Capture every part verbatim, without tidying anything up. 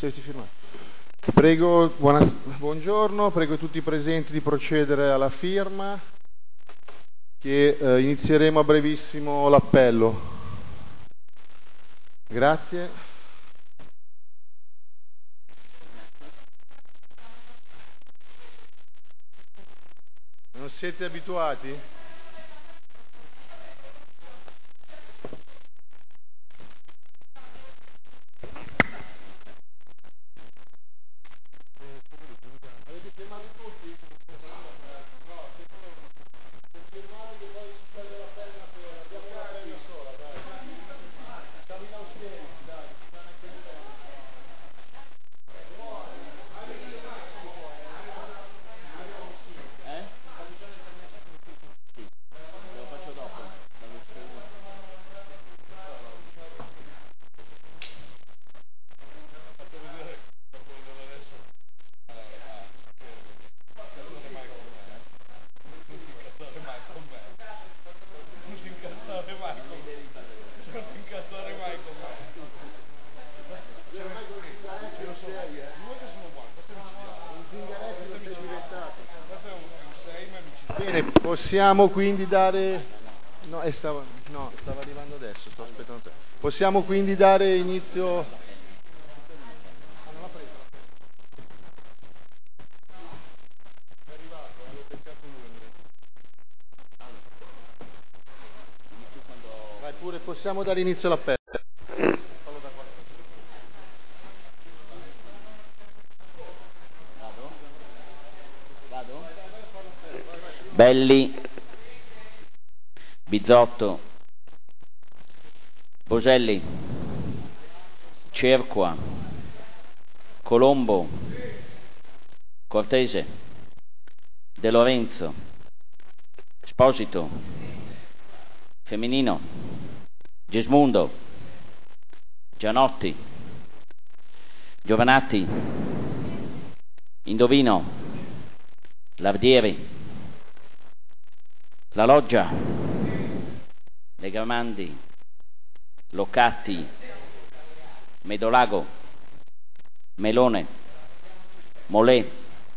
dovresti firmare. Prego, buona, buongiorno, prego tutti i presenti di procedere alla firma, che eh, inizieremo a brevissimo l'appello. Grazie. Non siete abituati? Bene, possiamo quindi dare... No, eh, stava... no, stava arrivando adesso, sto aspettando te. Possiamo quindi dare inizio... Ah, non l'ha preso. È arrivato, avevo beccato lui. Vai pure, possiamo dare inizio all'appello. Belli, Bizzotto, Boselli, Cerqua, Colombo, Cortese, De Lorenzo, Esposito, Femminino, Gesmundo, Gianotti, Giovanatti, Indovino, Lavdieri, La Loggia, Legramandi, Loccatti, Medolago, Melone, Molè,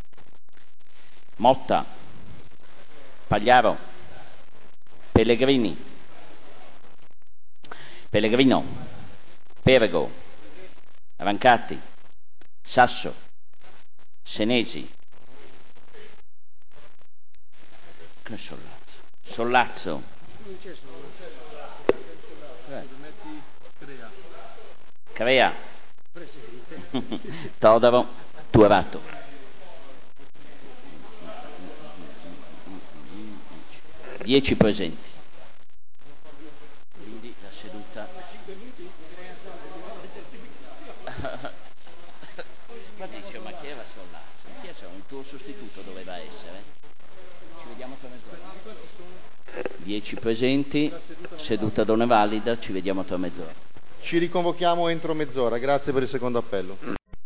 Motta, Pagliaro, Pellegrini, Pellegrino, Perego, Rancatti, Sasso, Senesi, che Sollazzo, Sollazzo, Crea, Todaro, Tuarato. Dieci presenti. Quindi la seduta. Qua dice, ma chi era Sollazzo? Chi era? Un tuo sostituto doveva essere. Ci vediamo tra mezz'ora. Dieci presenti, seduta non è valida, ci vediamo tra mezz'ora. Ci riconvochiamo entro mezz'ora, grazie per il secondo appello.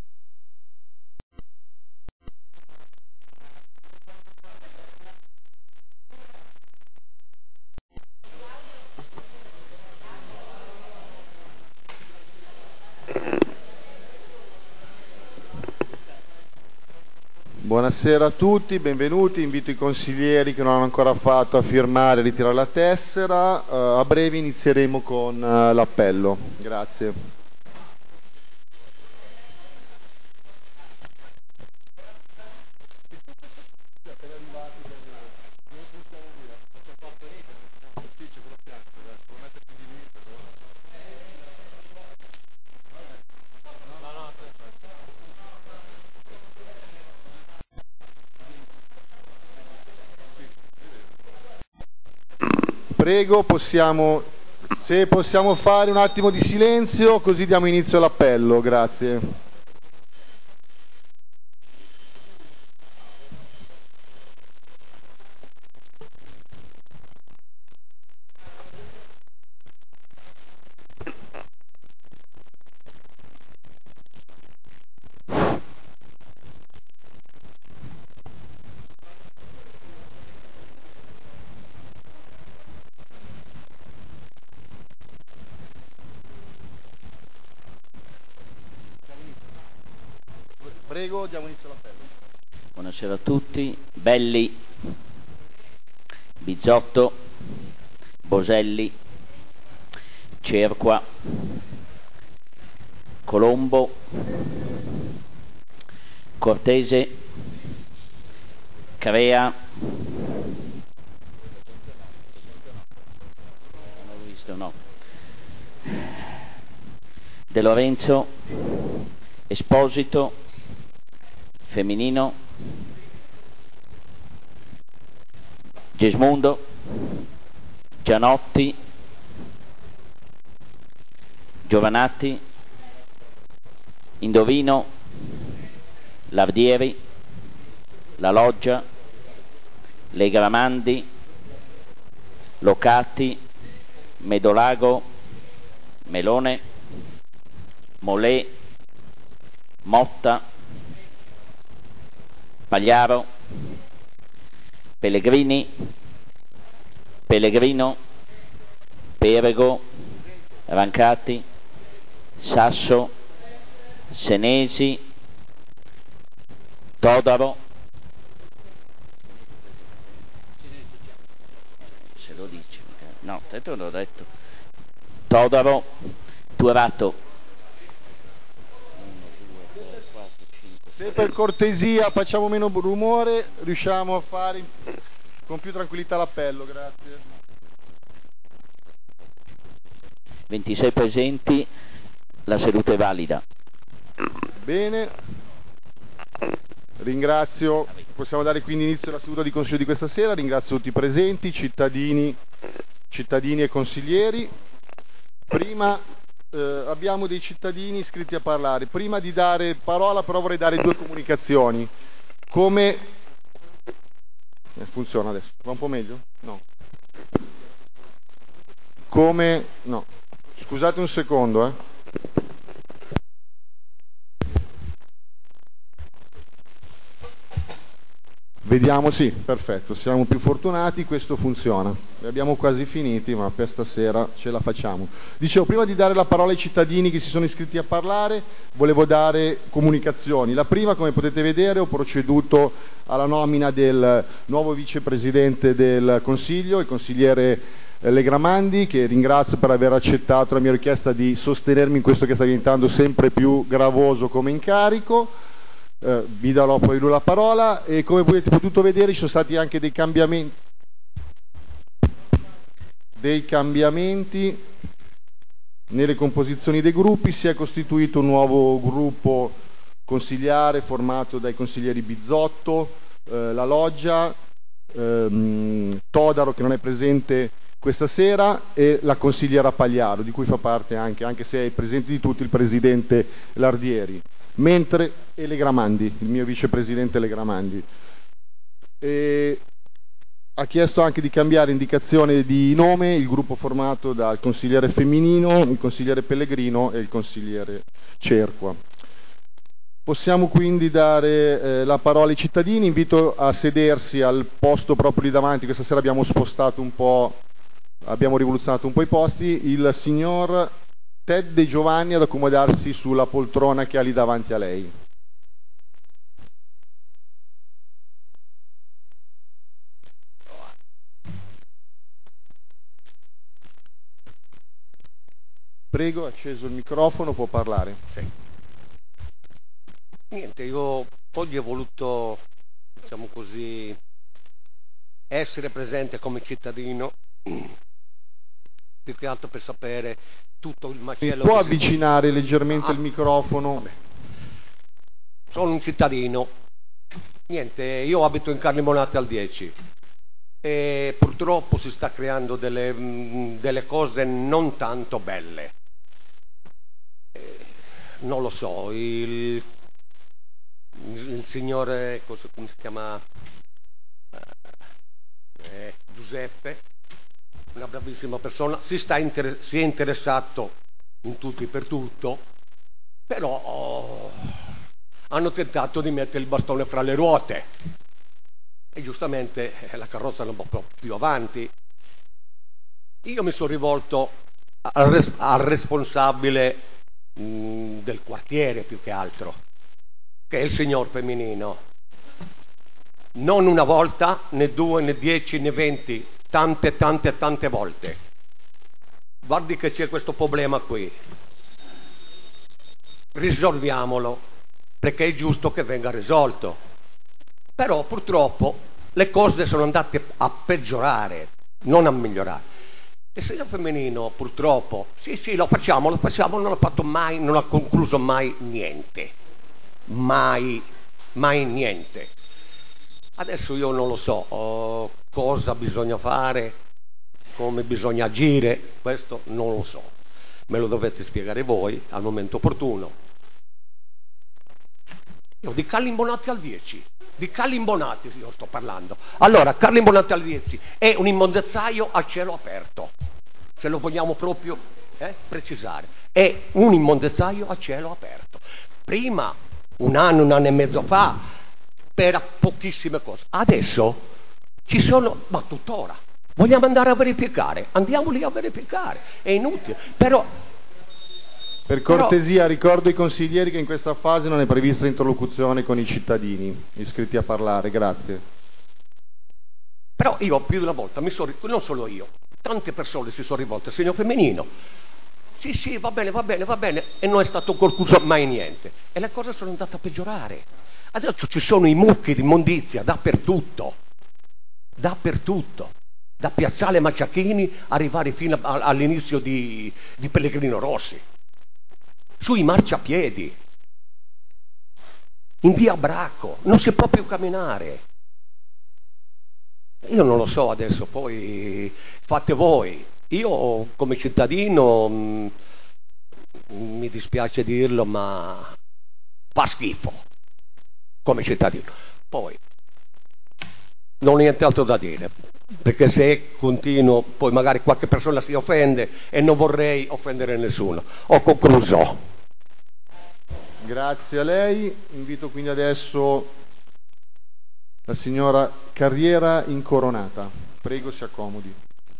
Buonasera a tutti, benvenuti, invito i consiglieri che non hanno ancora fatto a firmare e ritirare la tessera. Uh, a breve inizieremo con uh, l'appello. Grazie. Prego, possiamo, se possiamo fare un attimo di silenzio, così diamo inizio all'appello, grazie. Prego, diamo inizio all'appello. Buonasera a tutti. Belli, Bizzotto, Boselli, Cerqua, Colombo, Cortese, Crea, non l'ho visto, no, De Lorenzo, Esposito, Femminino, Gesmundo, Gianotti, Giovanatti, Indovino, Lardieri, La Loggia, Legramandi, Locati, Medolago, Melone, Molè, Motta, Pagliaro, Pellegrini, Pellegrino, Perego, Rancati, Sasso, Senesi, Todaro, se lo dici, no, te te l'ho detto, Todaro, Turato. Se per cortesia facciamo meno rumore, riusciamo a fare con più tranquillità l'appello, grazie. ventisei presenti, la seduta è valida. Bene, ringrazio, possiamo dare quindi inizio alla seduta di consiglio di questa sera, ringrazio tutti i presenti, cittadini, cittadini e consiglieri. Prima eh, abbiamo dei cittadini iscritti a parlare, prima di dare parola però vorrei dare due comunicazioni. Come... Eh, funziona adesso, va un po' meglio? No. Come... no. Scusate un secondo, eh. Vediamo, sì, perfetto, siamo più fortunati, questo funziona. Li abbiamo quasi finiti, ma per stasera ce la facciamo. Dicevo, prima di dare la parola ai cittadini che si sono iscritti a parlare, volevo dare comunicazioni. La prima, come potete vedere, ho proceduto alla nomina del nuovo vicepresidente del Consiglio, il consigliere Legramandi, che ringrazio per aver accettato la mia richiesta di sostenermi in questo che sta diventando sempre più gravoso come incarico. Eh, vi darò poi lui la parola e come avete potuto vedere ci sono stati anche dei cambiamenti dei cambiamenti nelle composizioni dei gruppi. Si è costituito un nuovo gruppo consigliare formato dai consiglieri Bizzotto, eh, La Loggia, ehm, Todaro, che non è presente questa sera, e la consigliera Pagliaro, di cui fa parte anche, anche se è presente di tutti, il presidente Lardieri, mentre e Legramandi, il mio vicepresidente Legramandi. E ha chiesto anche di cambiare indicazione di nome il gruppo formato dal consigliere Femminino, il consigliere Pellegrino e il consigliere Cerqua. Possiamo quindi dare eh, la parola ai cittadini. Invito a sedersi al posto proprio lì davanti. Questa sera abbiamo spostato un po', abbiamo rivoluzionato un po' i posti. Il signor Ted De Giovanni ad accomodarsi sulla poltrona che ha lì davanti a lei. Prego, acceso il microfono, può parlare. Sì. Niente, io oggi ho voluto, diciamo così, essere presente come cittadino, più che altro per sapere tutto il macello. Può che si... avvicinare leggermente ah, il microfono? Vabbè. Sono un cittadino. Niente, io abito in Carlimonate al dieci e purtroppo si sta creando delle, mh, delle cose non tanto belle. Eh, non lo so, il, il signore, cosa, come si chiama? Eh, Giuseppe, una bravissima persona, si, sta inter- si è interessato in tutto e per tutto, però oh, hanno tentato di mettere il bastone fra le ruote e giustamente eh, la carrozza è un po' più avanti. Io mi sono rivolto al, res- al responsabile mh, del quartiere più che altro, che è il signor femminino. Non una volta, né due, né dieci, né venti, tante, tante, tante volte. Guardi che c'è questo problema qui. Risolviamolo, perché è giusto che venga risolto. Però purtroppo le cose sono andate a peggiorare, non a migliorare. Il signor femminino, purtroppo, sì, sì, lo facciamo, lo facciamo, non ha fatto mai, non ha concluso mai niente. Mai, mai niente. Adesso io non lo so oh, cosa bisogna fare, come bisogna agire, questo non lo so. Me lo dovete spiegare voi al momento opportuno. Io di Carlo Imbonati al dieci, di Carlo Imbonati io sto parlando. Allora, Carlo Imbonati al dieci è un immondezzaio a cielo aperto, se lo vogliamo proprio eh, precisare. È un immondezzaio a cielo aperto. Prima, un anno, un anno e mezzo fa, per pochissime cose. Adesso ci sono, ma tuttora. Vogliamo andare a verificare? Andiamo lì a verificare. È inutile. Però per cortesia però, ricordo ai consiglieri che in questa fase non è prevista interlocuzione con i cittadini iscritti a parlare. Grazie. Però io più di una volta mi sono, non solo io, tante persone si sono rivolte al signor femminino. Sì, sì, va bene, va bene, va bene. E non è stato concluso mai niente. E le cose sono andate a peggiorare. Adesso ci sono i mucchi di immondizia dappertutto, dappertutto, da Piazzale Macciachini arrivare fino a, all'inizio di, di Pellegrino Rossi, sui marciapiedi, in via Bracco, non si può più camminare. Io non lo so adesso, poi fate voi. Io come cittadino, mh, mi dispiace dirlo, ma fa schifo. Come cittadino. Poi non ho nient'altro da dire, perché se continuo poi magari qualche persona si offende e non vorrei offendere nessuno. Ho concluso. Grazie a lei. Invito quindi adesso la signora Carriera Incoronata. Prego, si accomodi.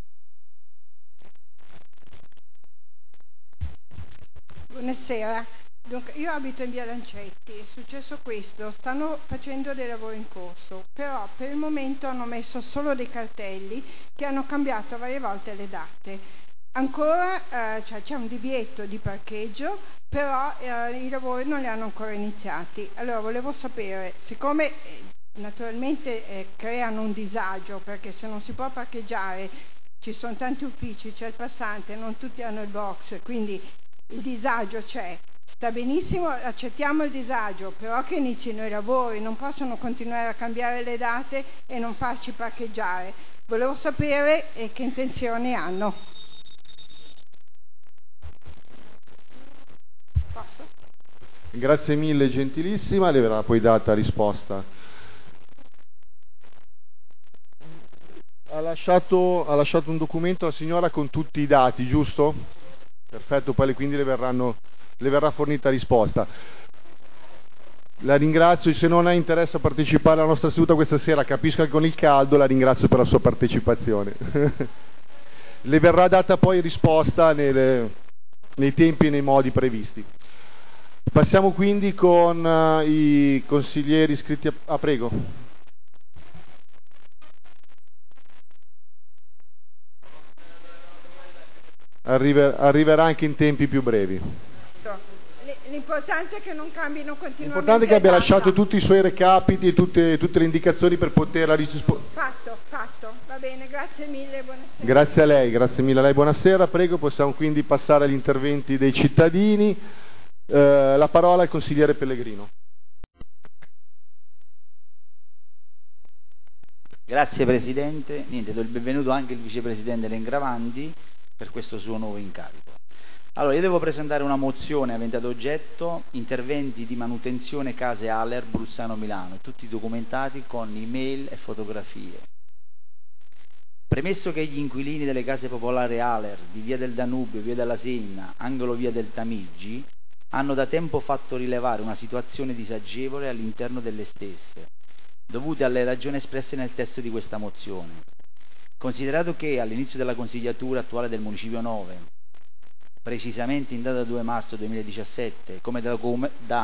Buonasera. Dunque, io abito in via Lancetti, è successo questo, stanno facendo dei lavori in corso, però per il momento hanno messo solo dei cartelli che hanno cambiato varie volte le date. Ancora eh, cioè, c'è un divieto di parcheggio, però eh, i lavori non li hanno ancora iniziati. Allora volevo sapere, siccome eh, naturalmente eh, creano un disagio, perché se non si può parcheggiare, ci sono tanti uffici, c'è il passante, non tutti hanno il box, quindi il disagio c'è. Sta benissimo, accettiamo il disagio, però che inizino i lavori, non possono continuare a cambiare le date e non farci parcheggiare. Volevo sapere eh, che intenzioni hanno. Posso? Grazie mille, gentilissima, le verrà poi data risposta. Ha lasciato, ha lasciato un documento alla signora con tutti i dati, giusto? Perfetto, poi quindi le verranno... le verrà fornita risposta. La ringrazio, se non ha interesse a partecipare alla nostra seduta questa sera, capisco che con il caldo, la ringrazio per la sua partecipazione. Le verrà data poi risposta nelle, nei tempi e nei modi previsti. Passiamo quindi con uh, i consiglieri iscritti a... Ah, prego. Arriver, arriverà anche in tempi più brevi. L'importante è che non cambino continuamente. L'importante è che abbia lasciato tutti i suoi recapiti e tutte, tutte le indicazioni per poterla rispondere. Fatto, fatto, va bene, grazie mille, buonasera. Grazie a lei, grazie mille a lei, buonasera. Prego, possiamo quindi passare agli interventi dei cittadini. Eh, la parola al consigliere Pellegrino. Grazie Presidente, niente, do il benvenuto anche al Vicepresidente Lengravanti per questo suo nuovo incarico. Allora, io devo presentare una mozione avente ad oggetto interventi di manutenzione case Aller Bruzzano Milano, tutti documentati con email e fotografie. Premesso che gli inquilini delle case popolari Aller di via del Danubio, via della Senna, angolo via del Tamigi, hanno da tempo fatto rilevare una situazione disagevole all'interno delle stesse, dovute alle ragioni espresse nel testo di questa mozione. Considerato che all'inizio della consigliatura attuale del Municipio nove, precisamente in data due marzo duemiladiciassette, come da, da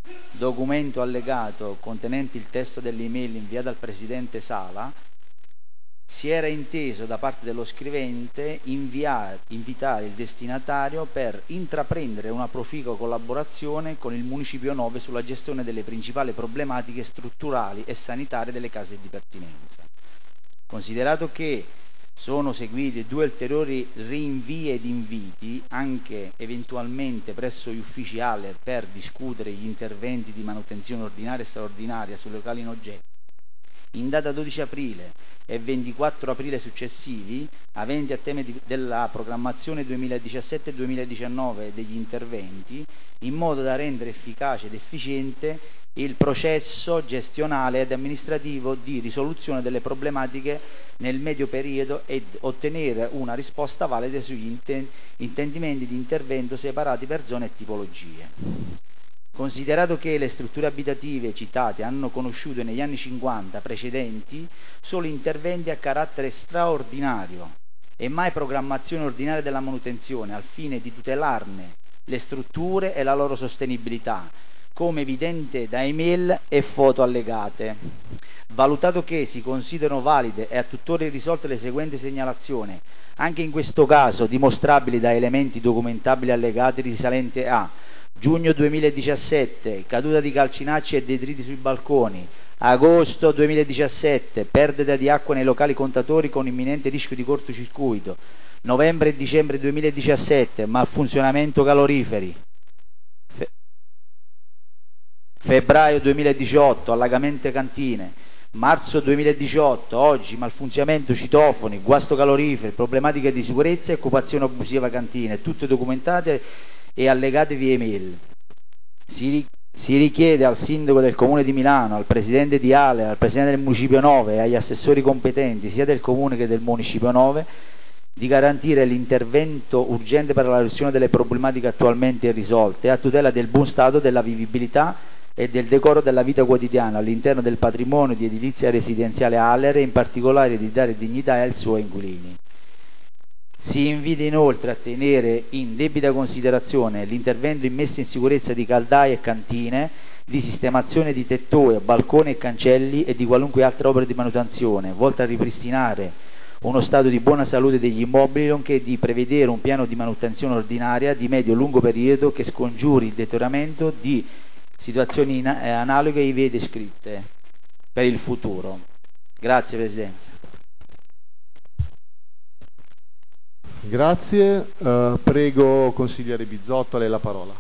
documento allegato contenente il testo dell'email inviata al Presidente Sala, si era inteso da parte dello scrivente inviare, invitare il destinatario per intraprendere una proficua collaborazione con il Municipio nove sulla gestione delle principali problematiche strutturali e sanitarie delle case di pertinenza. Considerato che sono seguiti due ulteriori rinvii ed inviti, anche eventualmente presso gli uffici A L E R per discutere gli interventi di manutenzione ordinaria e straordinaria sui locali in oggetto, in data dodici aprile e ventiquattro aprile successivi, aventi a tema di, della programmazione duemiladiciassette duemiladiciannove degli interventi, in modo da rendere efficace ed efficiente il processo gestionale ed amministrativo di risoluzione delle problematiche nel medio periodo ed ottenere una risposta valida sugli inten- intendimenti di intervento separati per zone e tipologie. Considerato che le strutture abitative citate hanno conosciuto negli anni cinquanta precedenti solo interventi a carattere straordinario e mai programmazione ordinaria della manutenzione al fine di tutelarne le strutture e la loro sostenibilità, come evidente da email e foto allegate. Valutato che si considerano valide e a tuttora irrisolte le seguenti segnalazioni, anche in questo caso dimostrabili da elementi documentabili allegati risalenti a giugno duemiladiciassette, caduta di calcinacci e detriti sui balconi, agosto duemiladiciassette, perdita di acqua nei locali contatori con imminente rischio di cortocircuito, novembre e dicembre duemiladiciassette, malfunzionamento caloriferi, Fe- febbraio duemiladiciotto, allagamento cantine, marzo duemiladiciotto, oggi malfunzionamento citofoni, guasto caloriferi, problematiche di sicurezza e occupazione abusiva cantine, tutte documentate e allegate via email. Si, si richiede al sindaco del Comune di Milano, al presidente di A L E R, al presidente del Municipio nove e agli assessori competenti sia del Comune che del Municipio nove di garantire l'intervento urgente per la risoluzione delle problematiche attualmente irrisolte a tutela del buon stato della vivibilità e del decoro della vita quotidiana all'interno del patrimonio di edilizia residenziale A L E R e in particolare di dare dignità ai suoi inquilini. Si invita inoltre a tenere in debita considerazione l'intervento in messa in sicurezza di caldaie e cantine, di sistemazione di tettoie, balconi e cancelli e di qualunque altra opera di manutenzione volta a ripristinare uno stato di buona salute degli immobili, nonché di prevedere un piano di manutenzione ordinaria di medio-lungo periodo che scongiuri il deterioramento di situazioni in- analoghe ai vie descritte per il futuro. Grazie Presidente. Grazie, uh, prego consigliere Bizzotto, a lei la parola.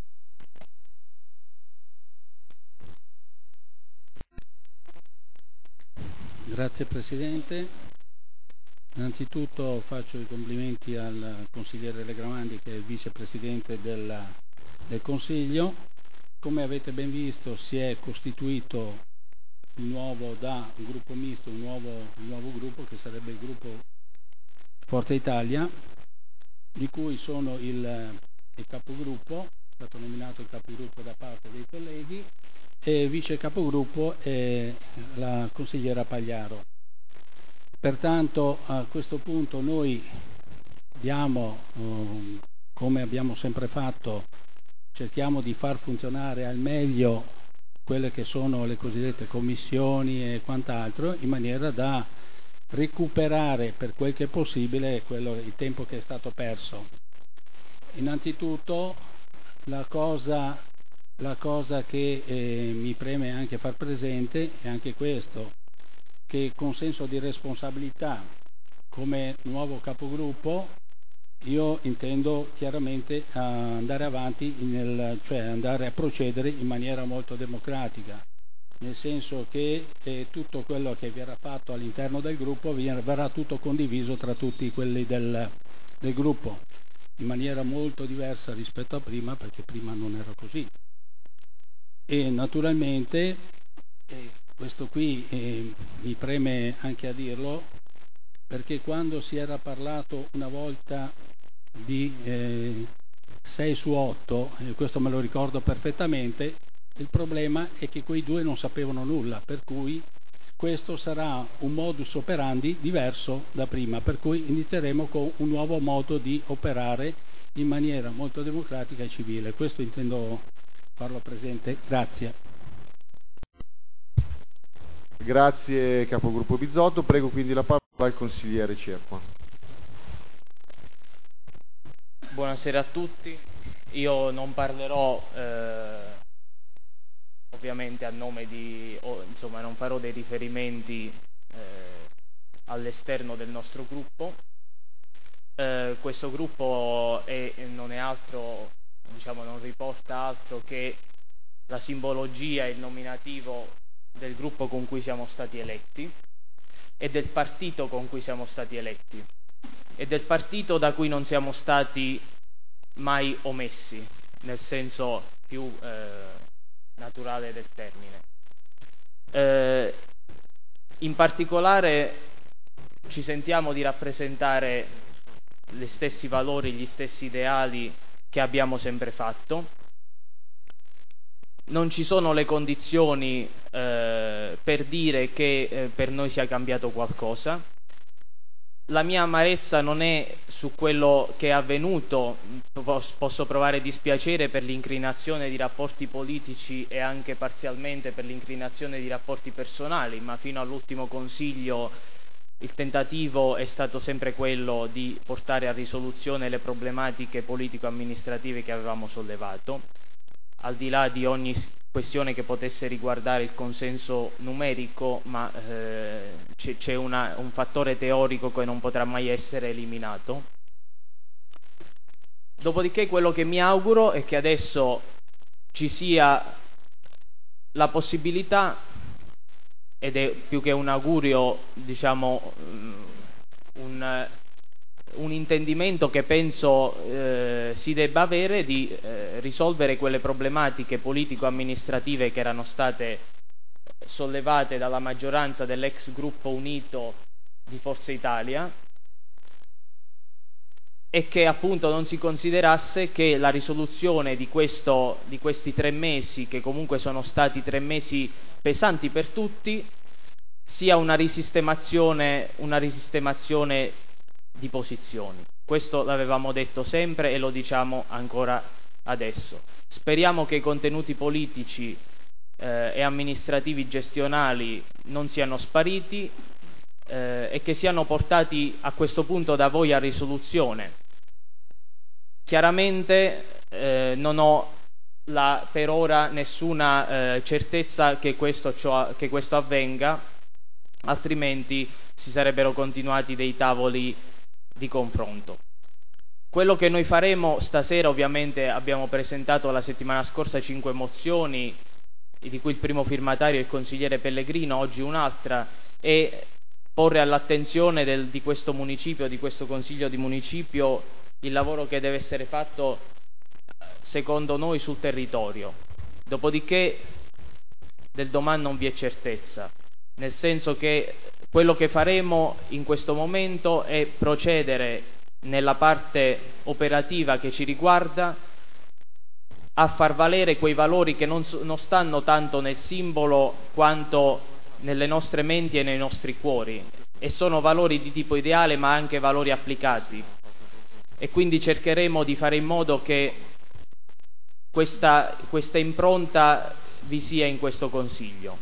Grazie Presidente, innanzitutto faccio i complimenti al consigliere Legramandi che è il vicepresidente del, del Consiglio. Come avete ben visto si è costituito un nuovo da un gruppo misto, un nuovo, un nuovo gruppo che sarebbe il gruppo Forza Italia, di cui sono il, il capogruppo, è stato nominato il capogruppo da parte dei colleghi, e vice capogruppo è la consigliera Pagliaro. Pertanto a questo punto noi diamo, eh, come abbiamo sempre fatto, cerchiamo di far funzionare al meglio quelle che sono le cosiddette commissioni e quant'altro, in maniera da recuperare per quel che è possibile quello, il tempo che è stato perso. Innanzitutto la cosa, la cosa che eh, mi preme anche far presente è anche questo, che con senso di responsabilità come nuovo capogruppo io intendo chiaramente andare avanti, nel, cioè andare a procedere in maniera molto democratica, nel senso che eh, tutto quello che verrà fatto all'interno del gruppo verrà tutto condiviso tra tutti quelli del, del gruppo, in maniera molto diversa rispetto a prima, perché prima non era così. E naturalmente, eh, questo qui eh, mi preme anche a dirlo, perché quando si era parlato una volta di eh, sei su otto, eh, questo me lo ricordo perfettamente, il problema è che quei due non sapevano nulla, per cui questo sarà un modus operandi diverso da prima, per cui inizieremo con un nuovo modo di operare in maniera molto democratica e civile. Questo intendo, farlo presente. Grazie. Grazie capogruppo Bizzotto. Prego quindi la parola al consigliere Cerqua. Buonasera a tutti. Io non parlerò eh, ovviamente a nome di, o, insomma non farò dei riferimenti eh, all'esterno del nostro gruppo. Eh, questo gruppo è, non è altro, diciamo, non riporta altro che la simbologia e il nominativo del gruppo con cui siamo stati eletti e del partito con cui siamo stati eletti e del partito da cui non siamo stati mai omessi, nel senso più eh, naturale del termine. Eh, in particolare ci sentiamo di rappresentare gli stessi valori, gli stessi ideali che abbiamo sempre fatto. Non ci sono le condizioni eh, per dire che eh, per noi sia cambiato qualcosa. La mia amarezza non è su quello che è avvenuto, posso provare dispiacere per l'inclinazione di rapporti politici e anche parzialmente per l'inclinazione di rapporti personali, ma fino all'ultimo Consiglio il tentativo è stato sempre quello di portare a risoluzione le problematiche politico-amministrative che avevamo sollevato, al di là di ogni questione che potesse riguardare il consenso numerico, ma eh, c'è, c'è una, un fattore teorico che non potrà mai essere eliminato. Dopodiché quello che mi auguro è che adesso ci sia la possibilità, ed è più che un augurio, diciamo, un, un intendimento che penso eh, si debba avere, di eh, risolvere quelle problematiche politico-amministrative che erano state sollevate dalla maggioranza dell'ex gruppo unito di Forza Italia, e che appunto non si considerasse che la risoluzione di, questo, di questi tre mesi, che comunque sono stati tre mesi pesanti per tutti, sia una risistemazione, una risistemazione di posizioni. Questo l'avevamo detto sempre e lo diciamo ancora adesso. Speriamo che i contenuti politici eh, e amministrativi gestionali non siano spariti eh, e che siano portati a questo punto da voi a risoluzione. Chiaramente eh, non ho la, per ora nessuna eh, certezza che questo, ciò, che questo avvenga, altrimenti si sarebbero continuati dei tavoli di confronto. Quello che noi faremo stasera, ovviamente abbiamo presentato la settimana scorsa cinque mozioni, di cui il primo firmatario è il consigliere Pellegrino, oggi un'altra, e porre all'attenzione del, di questo municipio, di questo consiglio di municipio, il lavoro che deve essere fatto secondo noi sul territorio. Dopodiché del domani non vi è certezza, nel senso che quello che faremo in questo momento è procedere nella parte operativa che ci riguarda a far valere quei valori che non, non stanno tanto nel simbolo quanto nelle nostre menti e nei nostri cuori, e sono valori di tipo ideale ma anche valori applicati, e quindi cercheremo di fare in modo che questa, questa impronta vi sia in questo Consiglio.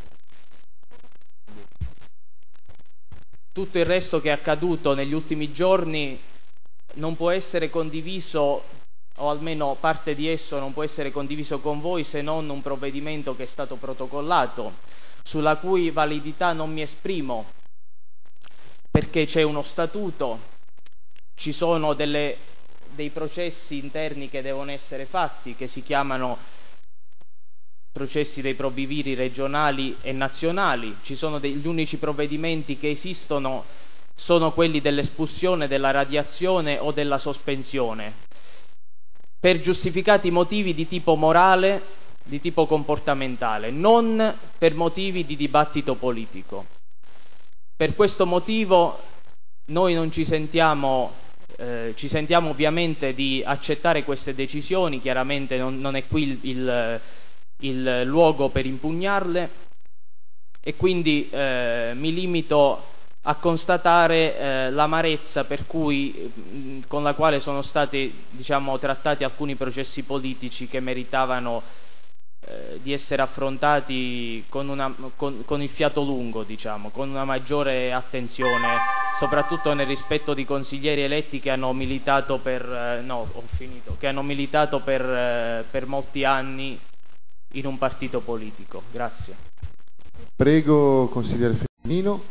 Tutto il resto che è accaduto negli ultimi giorni non può essere condiviso, o almeno parte di esso non può essere condiviso con voi, se non un provvedimento che è stato protocollato, sulla cui validità non mi esprimo, perché c'è uno statuto, ci sono delle, dei processi interni che devono essere fatti, che si chiamano processi dei provviviri regionali e nazionali, ci sono degli unici provvedimenti che esistono, sono quelli dell'espulsione, della radiazione o della sospensione, per giustificati motivi di tipo morale, di tipo comportamentale, non per motivi di dibattito politico. Per questo motivo noi non ci sentiamo, eh, ci sentiamo ovviamente di accettare queste decisioni, chiaramente non, non è qui il, il, il luogo per impugnarle, e quindi eh, mi limito a constatare eh, l'amarezza per cui, mh, con la quale sono stati, diciamo, trattati alcuni processi politici che meritavano eh, di essere affrontati con, una, con, con il fiato lungo, diciamo, con una maggiore attenzione, soprattutto nel rispetto di consiglieri eletti che hanno militato per, eh, no, ho finito, che hanno militato per, eh, per molti anni in un partito politico. Grazie. Prego, consigliere Femminino.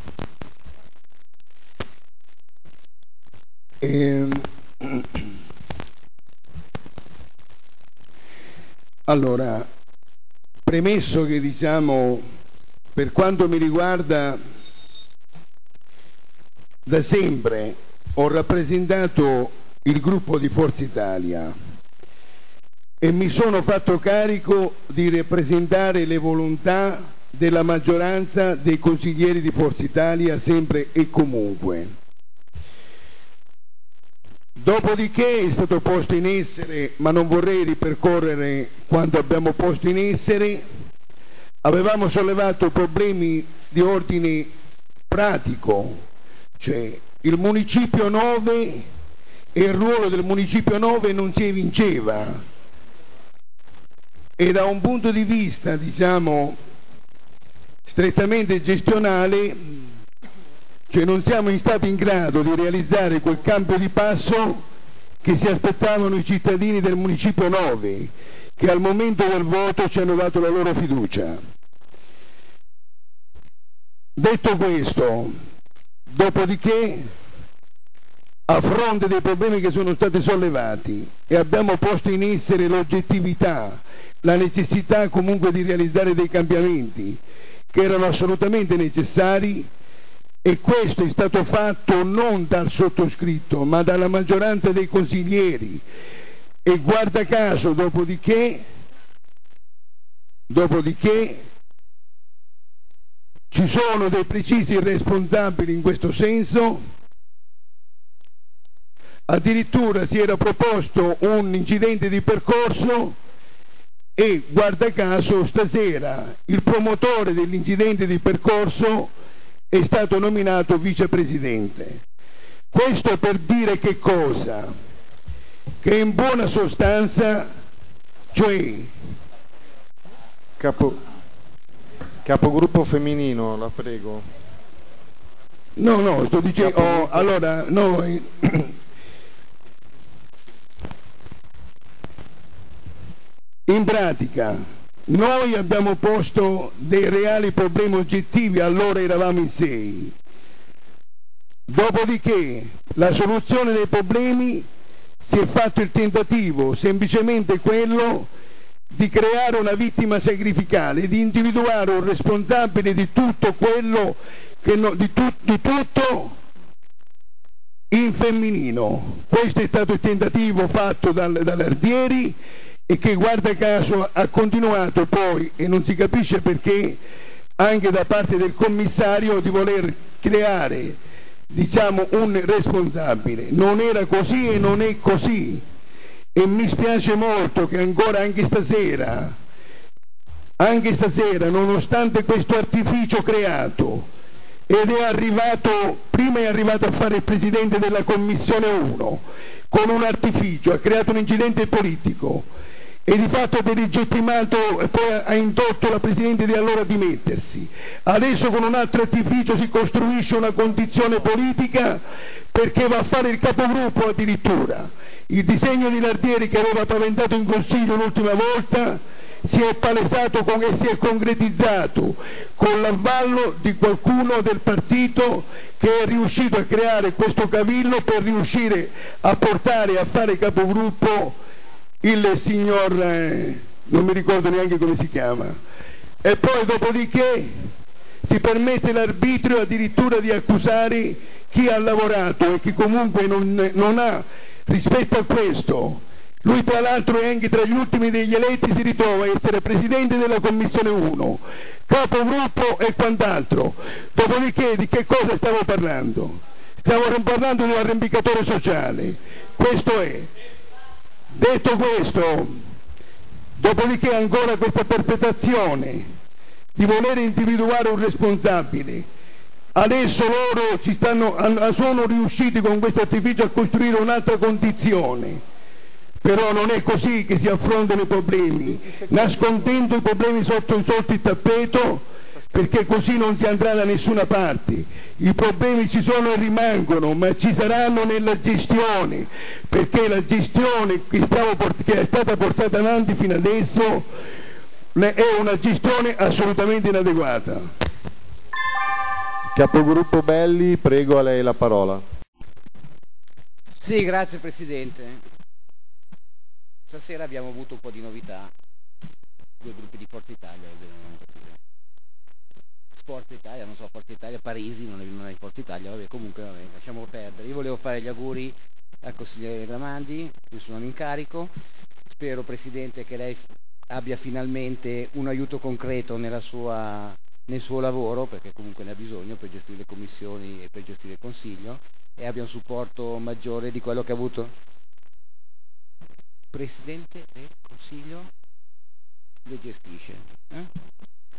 Eh, allora, premesso che, diciamo, per quanto mi riguarda, da sempre ho rappresentato il gruppo di Forza Italia e mi sono fatto carico di rappresentare le volontà della maggioranza dei consiglieri di Forza Italia sempre e comunque. Dopodiché è stato posto in essere, ma non vorrei ripercorrere quanto abbiamo posto in essere, avevamo sollevato problemi di ordine pratico, cioè il Municipio nove e il ruolo del Municipio nove non si evinceva e da un punto di vista, diciamo, strettamente gestionale, cioè non siamo stati in grado di realizzare quel cambio di passo che si aspettavano i cittadini del Municipio nove, che al momento del voto ci hanno dato la loro fiducia. Detto questo, dopodiché, a fronte dei problemi che sono stati sollevati e abbiamo posto in essere l'oggettività, la necessità comunque di realizzare dei cambiamenti che erano assolutamente necessari, e questo è stato fatto non dal sottoscritto ma dalla maggioranza dei consiglieri, e guarda caso dopodiché dopodiché ci sono dei precisi responsabili in questo senso. Addirittura si era proposto un incidente di percorso e guarda caso stasera il promotore dell'incidente di percorso è stato nominato vicepresidente. Questo per dire che cosa? Che in buona sostanza, cioè Capo, capogruppo Femminino, la prego. No, no, sto dicendo, oh, allora noi in pratica noi abbiamo posto dei reali problemi oggettivi, allora eravamo in sei. Dopodiché la soluzione dei problemi si è fatto il tentativo, semplicemente quello di creare una vittima sacrificale, di individuare un responsabile di tutto quello che no, di, tu, di tutto in femminino. Questo è stato il tentativo fatto dal, dall'Ardieri, e che guarda caso ha continuato poi, e non si capisce perché, anche da parte del commissario di voler creare, diciamo, un responsabile. Non era così e non è così, e mi spiace molto che ancora anche stasera, anche stasera, nonostante questo artificio creato, ed è arrivato, prima è arrivato a fare il presidente della commissione uno, con un artificio, ha creato un incidente politico, e di fatto ha delegittimato e poi ha indotto la Presidente di allora a dimettersi. Adesso con un altro artificio si costruisce una condizione politica perché va a fare il capogruppo addirittura. Il disegno di Lardieri che aveva paventato in Consiglio l'ultima volta si è palesato con, e si è concretizzato con l'avvallo di qualcuno del partito che è riuscito a creare questo cavillo per riuscire a portare a fare capogruppo il signor, eh, non mi ricordo neanche come si chiama, e poi dopodiché si permette l'arbitrio addirittura di accusare chi ha lavorato e chi comunque non, non ha, rispetto a questo, lui tra l'altro è anche tra gli ultimi degli eletti, si ritrova a essere presidente della commissione uno, capogruppo e quant'altro. Dopodiché di che cosa stiamo parlando? Stiamo parlando di un arrampicatore sociale, questo è. Detto questo, dopodiché ancora questa perpetrazione di voler individuare un responsabile, adesso loro ci stanno, sono riusciti con questo artificio a costruire un'altra condizione, Però non è così che si affrontano i problemi, nascondendo i problemi sotto, sotto il tappeto, perché così non si andrà da nessuna parte. I problemi ci sono e rimangono, ma ci saranno nella gestione, perché la gestione che, stavo port- che è stata portata avanti fino adesso è una gestione assolutamente inadeguata. Capogruppo Belli, prego, a lei la parola. Sì, grazie Presidente. Stasera abbiamo avuto un po' di novità, due gruppi di Forza Italia, Forza Italia, non so, Forza Italia, Parisi, non è, non è Forza Italia, vabbè, comunque vabbè, lasciamo perdere. Io volevo fare gli auguri al consigliere Gramandi, il suo nuovo incarico. Spero, Presidente, che lei abbia finalmente un aiuto concreto nella sua, nel suo lavoro, perché comunque ne ha bisogno per gestire le commissioni e per gestire il Consiglio, e abbia un supporto maggiore di quello che ha avuto. Presidente del Consiglio le gestisce. Eh?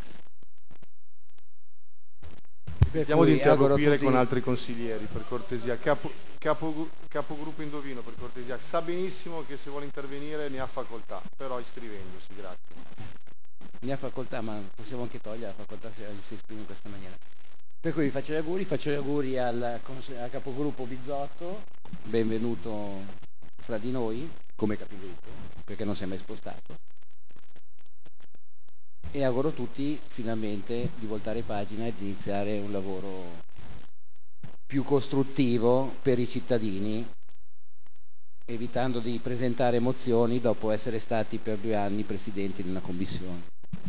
Evitiamo di interloquire tutti... con altri consiglieri, per cortesia. Capo, capo, capogruppo Indovino, per cortesia. Sa benissimo che se vuole intervenire ne ha facoltà, però iscrivendosi, grazie. Ne ha facoltà, ma possiamo anche togliere la facoltà se si esprime in questa maniera. Per cui vi faccio gli auguri, faccio gli auguri al, al capogruppo Bizzotto, benvenuto fra di noi, come capogruppo, perché non si è mai spostato. E auguro a tutti finalmente di voltare pagina e di iniziare un lavoro più costruttivo per i cittadini, evitando di presentare mozioni dopo essere stati per due anni presidenti di una commissione.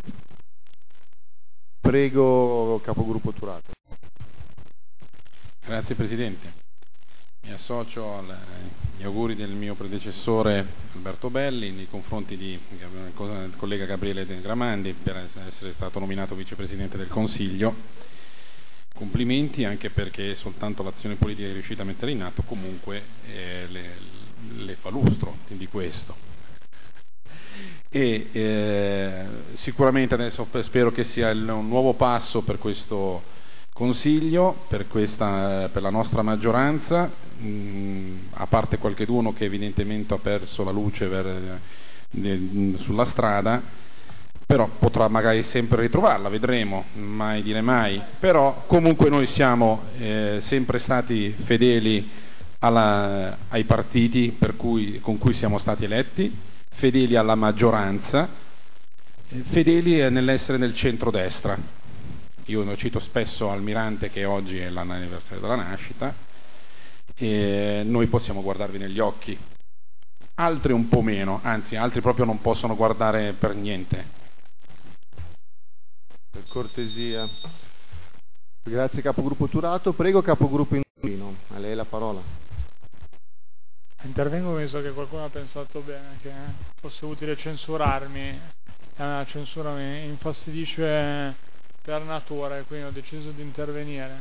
Prego, capogruppo Turato. Grazie Presidente. Mi associo agli auguri del mio predecessore Alberto Belli nei confronti del collega Gabriele Gramandi per essere stato nominato vicepresidente del Consiglio. Complimenti, anche perché soltanto l'azione politica che è riuscita a mettere in atto comunque eh, le, le fa lustro di questo. E eh, sicuramente adesso spero che sia il, un nuovo passo per questo Consiglio, per, questa, per la nostra maggioranza, mh, a parte qualcheduno che evidentemente ha perso la luce ver, de, sulla strada, però potrà magari sempre ritrovarla, vedremo, mai dire mai, però comunque noi siamo eh, sempre stati fedeli alla, ai partiti per cui, con cui siamo stati eletti, fedeli alla maggioranza, fedeli nell'essere nel centrodestra. Io cito spesso Almirante, che oggi è l'anniversario della nascita, e noi possiamo guardarvi negli occhi, altri un po' meno, anzi altri proprio non possono guardare per niente. Per cortesia. Grazie capogruppo Turato, prego capogruppo Indovino, a lei la parola. Intervengo visto che qualcuno ha pensato bene che fosse utile censurarmi, la censura mi infastidisce per natura e quindi ho deciso di intervenire.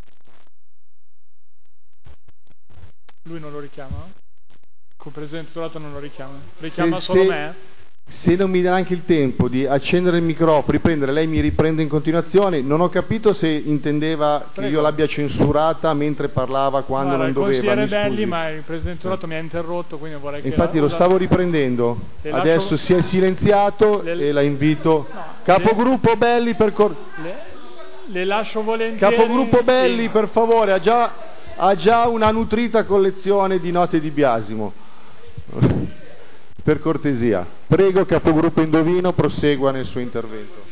Lui non lo richiama? Col presidente Turato non lo richiama? Richiama se, solo se, me? Se non mi dà anche il tempo di accendere il microfono, riprendere, lei mi riprende in continuazione. Non ho capito se intendeva Prego. che io l'abbia censurata mentre parlava quando Guarda, non doveva. Il consigliere Belli, ma il presidente Turato mi ha interrotto, quindi vorrei che... Infatti la, lo stavo riprendendo, le adesso lascio... si è silenziato le... e la invito. No, Capogruppo le... Belli per cor... le... le lascio volentieri. Capogruppo Belli, per favore, ha già, ha già una nutrita collezione di note di biasimo. Per cortesia. Prego capogruppo Indovino, prosegua nel suo intervento.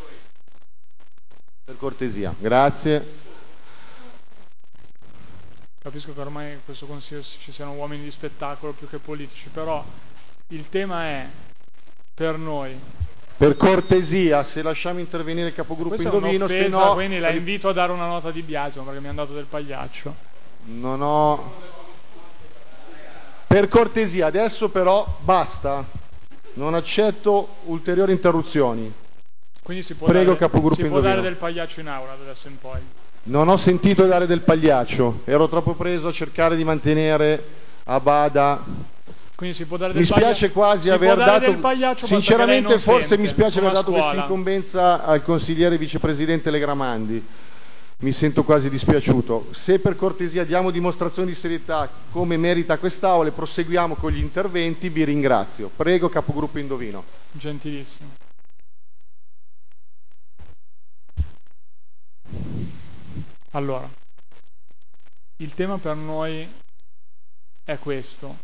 Per cortesia, grazie. Capisco che ormai in questo Consiglio ci siano uomini di spettacolo più che politici, però il tema è per noi. Per cortesia, se lasciamo intervenire il capogruppo Questa Indovino, se no... quindi la invito a dare una nota di biasimo perché mi hanno dato del pagliaccio. Non ho... Per cortesia, adesso però basta. Non accetto ulteriori interruzioni. Quindi si può Prego dare, capogruppo si può Indovino. dare del pagliaccio in aula da adesso in poi. Non ho sentito dare del pagliaccio, ero troppo preso a cercare di mantenere a bada. Quindi si può dare del mi spiace quasi aver dato sinceramente forse sente, mi spiace aver dato scuola. questa incombenza al consigliere vicepresidente Legramandi. mi sento quasi dispiaciuto. Se per cortesia diamo dimostrazione di serietà come merita quest'Aula e proseguiamo con gli interventi, vi ringrazio. Prego, capogruppo Indovino. Gentilissimo. Allora, il tema per noi è questo.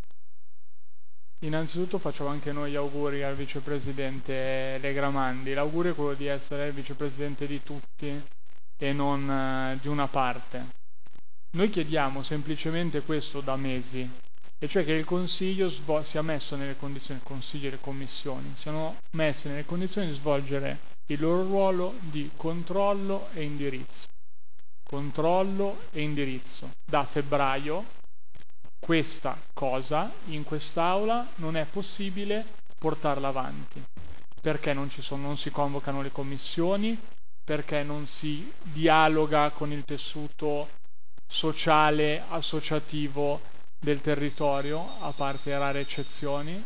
Innanzitutto facciamo anche noi gli auguri al vicepresidente Legramandi. L'augurio è quello di essere il vicepresidente di tutti e non eh, di una parte. Noi chiediamo semplicemente questo da mesi, e cioè che il Consiglio svol- sia messo nelle condizioni, il Consiglio e le commissioni, siano messe nelle condizioni di svolgere il loro ruolo di controllo e indirizzo. Controllo e indirizzo. Da febbraio questa cosa in quest'Aula non è possibile portarla avanti, perché non, ci sono, non si convocano le commissioni, perché non si dialoga con il tessuto sociale, associativo del territorio, a parte rare eccezioni,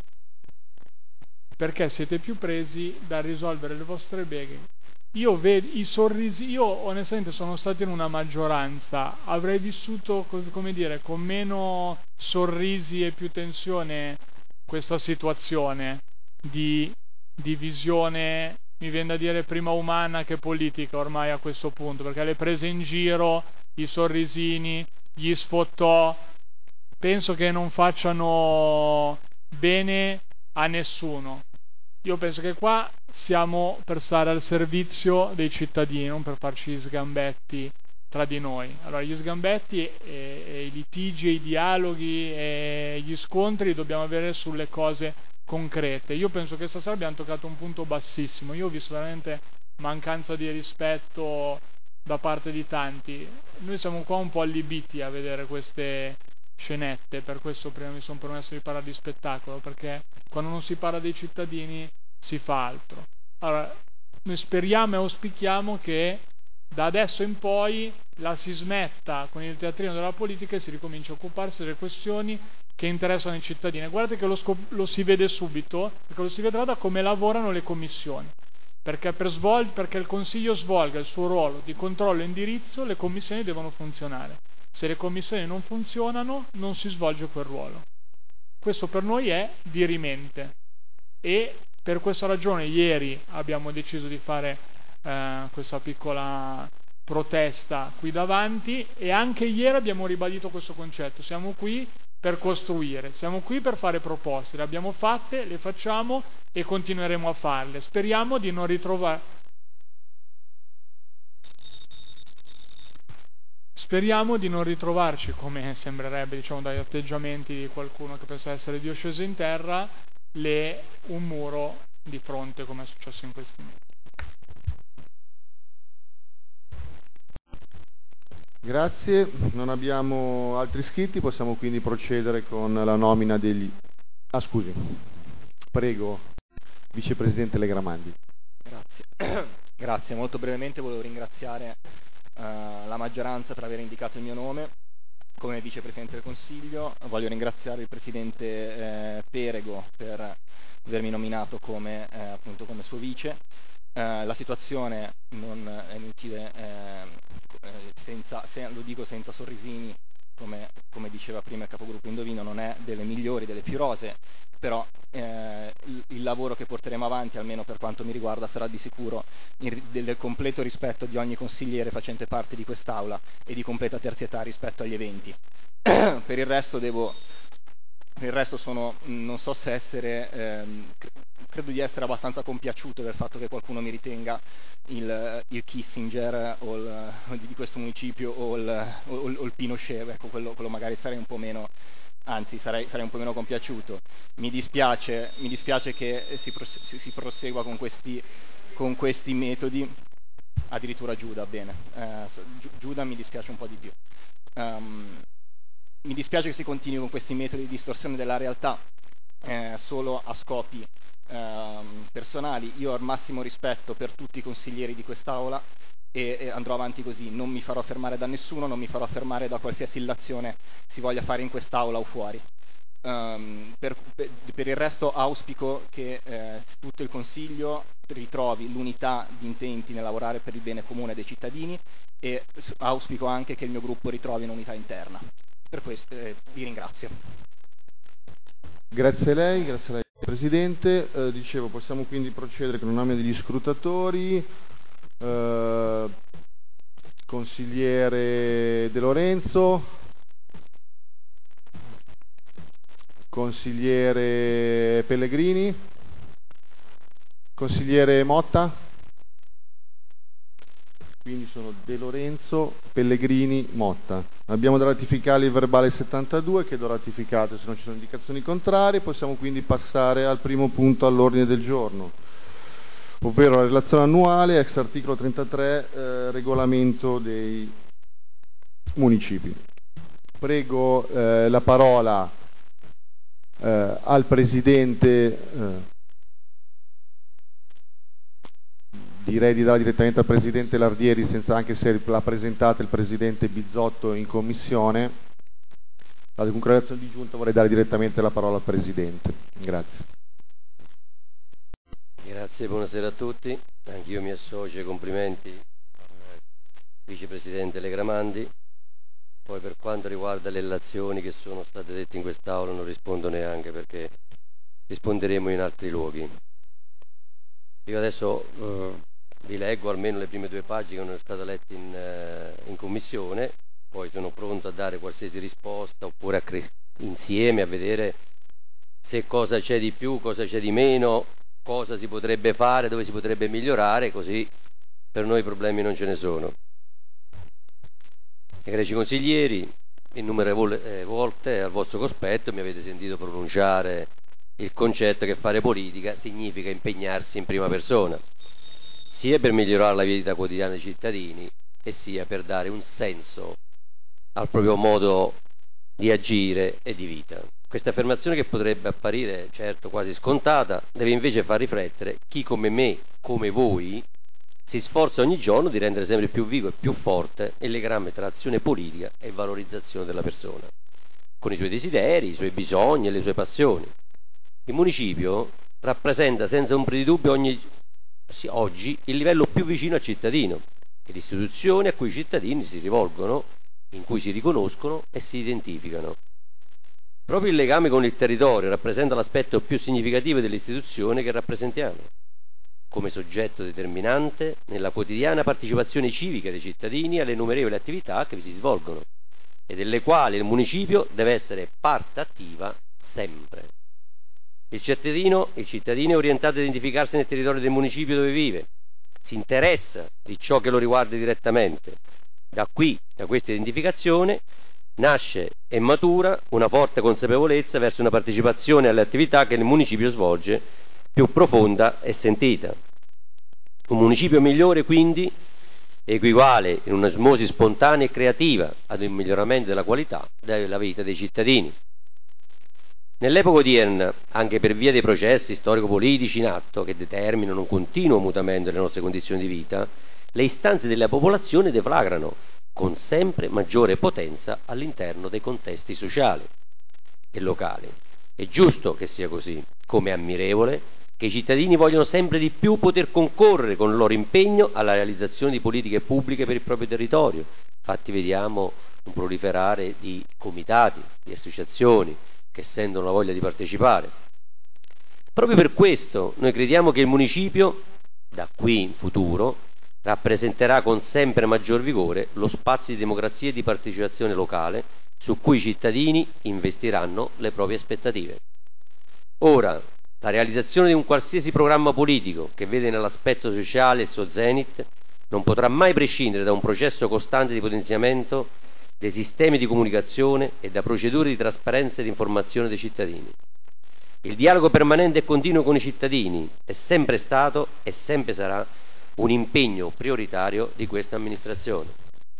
perché siete più presi da risolvere le vostre beghe. Io vedo i sorrisi, io onestamente sono stato in una maggioranza, avrei vissuto, come dire, con meno sorrisi e più tensione questa situazione di divisione, mi viene da dire prima umana che politica ormai a questo punto, perché le prese in giro, i sorrisini, gli sfottò, penso che non facciano bene a nessuno. Io penso che qua siamo per stare al servizio dei cittadini, non per farci sgambetti tra di noi. Allora gli sgambetti e, e i litigi, e i dialoghi e gli scontri li dobbiamo avere sulle cose concrete. Io penso che stasera abbiamo toccato un punto bassissimo. Io ho visto veramente mancanza di rispetto da parte di tanti. Noi siamo qua un po' allibiti a vedere queste scenette, per questo prima mi sono permesso di parlare di spettacolo, perché quando non si parla dei cittadini si fa altro. Allora, noi speriamo e auspichiamo che da adesso in poi la si smetta con il teatrino della politica e si ricomincia a occuparsi delle questioni che interessano i cittadini. Guardate che lo, scop- lo si vede subito, perché lo si vedrà da come lavorano le commissioni, perché per svol- perché il Consiglio svolga il suo ruolo di controllo e indirizzo, le commissioni devono funzionare. Se le commissioni non funzionano, non si svolge quel ruolo. Questo per noi è dirimente, e per questa ragione ieri abbiamo deciso di fare eh, questa piccola protesta qui davanti, e anche ieri abbiamo ribadito questo concetto. Siamo qui per costruire, siamo qui per fare proposte, le abbiamo fatte, le facciamo e continueremo a farle. Speriamo di non ritrovare Speriamo di non ritrovarci, come sembrerebbe, diciamo, dagli atteggiamenti di qualcuno che pensa essere Dio sceso in terra, le, un muro di fronte, come è successo in questi mesi. Grazie, non abbiamo altri iscritti, possiamo quindi procedere con la nomina degli... Ah, scusi. Prego, Vicepresidente Legramandi. Grazie. Grazie, molto brevemente volevo ringraziare Uh, la maggioranza per aver indicato il mio nome come vicepresidente del Consiglio. Voglio ringraziare il presidente eh, Perego per avermi nominato come, eh, appunto come suo vice. Uh, la situazione non è inutile, eh, senza, se, lo dico senza sorrisini, come, come diceva prima il capogruppo Indovino, non è delle migliori, delle più rosee, però eh, il, il lavoro che porteremo avanti, almeno per quanto mi riguarda, sarà di sicuro in, del completo rispetto di ogni consigliere facente parte di quest'Aula e di completa terzietà rispetto agli eventi. Per il resto devo, per il resto sono, non so se essere, ehm, credo di essere abbastanza compiaciuto del fatto che qualcuno mi ritenga il, il Kissinger o il, di questo municipio o il, o, o il Pinochet. Ecco, quello, quello magari sarei un po' meno, anzi sarei, sarei un po' meno compiaciuto. Mi dispiace, mi dispiace che si, pros- si prosegua con questi, con questi metodi, addirittura Giuda, bene, eh, Giuda mi dispiace un po' di più. Um, mi dispiace che si continui con questi metodi di distorsione della realtà eh, solo a scopi eh, personali. Io ho il massimo rispetto per tutti i consiglieri di quest'Aula e, e andrò avanti così, non mi farò fermare da nessuno, non mi farò fermare da qualsiasi illazione si voglia fare in quest'Aula o fuori. Um, per, per, per il resto auspico che eh, tutto il Consiglio ritrovi l'unità di intenti nel lavorare per il bene comune dei cittadini e auspico anche che il mio gruppo ritrovi un'unità interna. Per questo eh, vi ringrazio. Grazie a lei, grazie a lei Presidente. Eh, dicevo, possiamo quindi procedere con la nomina degli scrutatori. Eh, consigliere De Lorenzo. Consigliere Pellegrini, consigliere Motta, quindi sono De Lorenzo, Pellegrini, Motta. Abbiamo da ratificare il verbale settantadue che do ratificato se non ci sono indicazioni contrarie. Possiamo quindi passare al primo punto all'ordine del giorno, ovvero la relazione annuale ex articolo trentatré eh, regolamento dei municipi. Prego eh, la parola Eh, al Presidente, eh, direi di dare direttamente al Presidente Lardieri, senza, anche se l'ha presentata il Presidente Bizzotto in Commissione. La conclusione di Giunta vorrei dare direttamente la parola al Presidente. Grazie. Grazie, buonasera a tutti. Anch'io mi associo ai complimenti al Vicepresidente Legramandi. Poi per quanto riguarda le relazioni che sono state dette in quest'Aula non rispondo neanche, perché risponderemo in altri luoghi. Io adesso eh, vi leggo almeno le prime due pagine che non sono state lette in, eh, in Commissione, poi sono pronto a dare qualsiasi risposta oppure a cre- insieme a vedere se cosa c'è di più, cosa c'è di meno, cosa si potrebbe fare, dove si potrebbe migliorare, così per noi problemi non ce ne sono. Egregi consiglieri, innumerevoli eh, volte al vostro cospetto mi avete sentito pronunciare il concetto che fare politica significa impegnarsi in prima persona, sia per migliorare la vita quotidiana dei cittadini e sia per dare un senso al proprio modo di agire e di vita. Questa affermazione, che potrebbe apparire certo quasi scontata, deve invece far riflettere chi come me, come voi, si sforza ogni giorno di rendere sempre più vivo e più forte il legame tra azione politica e valorizzazione della persona, con i suoi desideri, i suoi bisogni e le sue passioni. Il municipio rappresenta senza ombra di dubbio ogni, sì, oggi il livello più vicino al cittadino e l'istituzione a cui i cittadini si rivolgono, in cui si riconoscono e si identificano. Proprio il legame con il territorio rappresenta l'aspetto più significativo dell'istituzione che rappresentiamo, come soggetto determinante nella quotidiana partecipazione civica dei cittadini alle innumerevoli attività che vi si svolgono e delle quali il municipio deve essere parte attiva sempre. Il cittadino, il cittadino è orientato a identificarsi nel territorio del municipio dove vive, si interessa di ciò che lo riguarda direttamente. Da qui, da questa identificazione, nasce e matura una forte consapevolezza verso una partecipazione alle attività che il municipio svolge più profonda e sentita. Un municipio migliore, quindi, equivale in un'osmosi spontanea e creativa ad un miglioramento della qualità della vita dei cittadini. Nell'epoca odierna, anche per via dei processi storico-politici in atto che determinano un continuo mutamento delle nostre condizioni di vita, le istanze della popolazione deflagrano con sempre maggiore potenza all'interno dei contesti sociali e locali. È giusto che sia così, come è ammirevole che i cittadini vogliono sempre di più poter concorrere con il loro impegno alla realizzazione di politiche pubbliche per il proprio territorio. Infatti vediamo un proliferare di comitati, di associazioni che sentono la voglia di partecipare. Proprio per questo noi crediamo che il municipio, da qui in futuro, rappresenterà con sempre maggior vigore lo spazio di democrazia e di partecipazione locale su cui i cittadini investiranno le proprie aspettative. Ora, la realizzazione di un qualsiasi programma politico che vede nell'aspetto sociale il suo zenith non potrà mai prescindere da un processo costante di potenziamento dei sistemi di comunicazione e da procedure di trasparenza e di informazione dei cittadini. Il dialogo permanente e continuo con i cittadini è sempre stato e sempre sarà un impegno prioritario di questa amministrazione.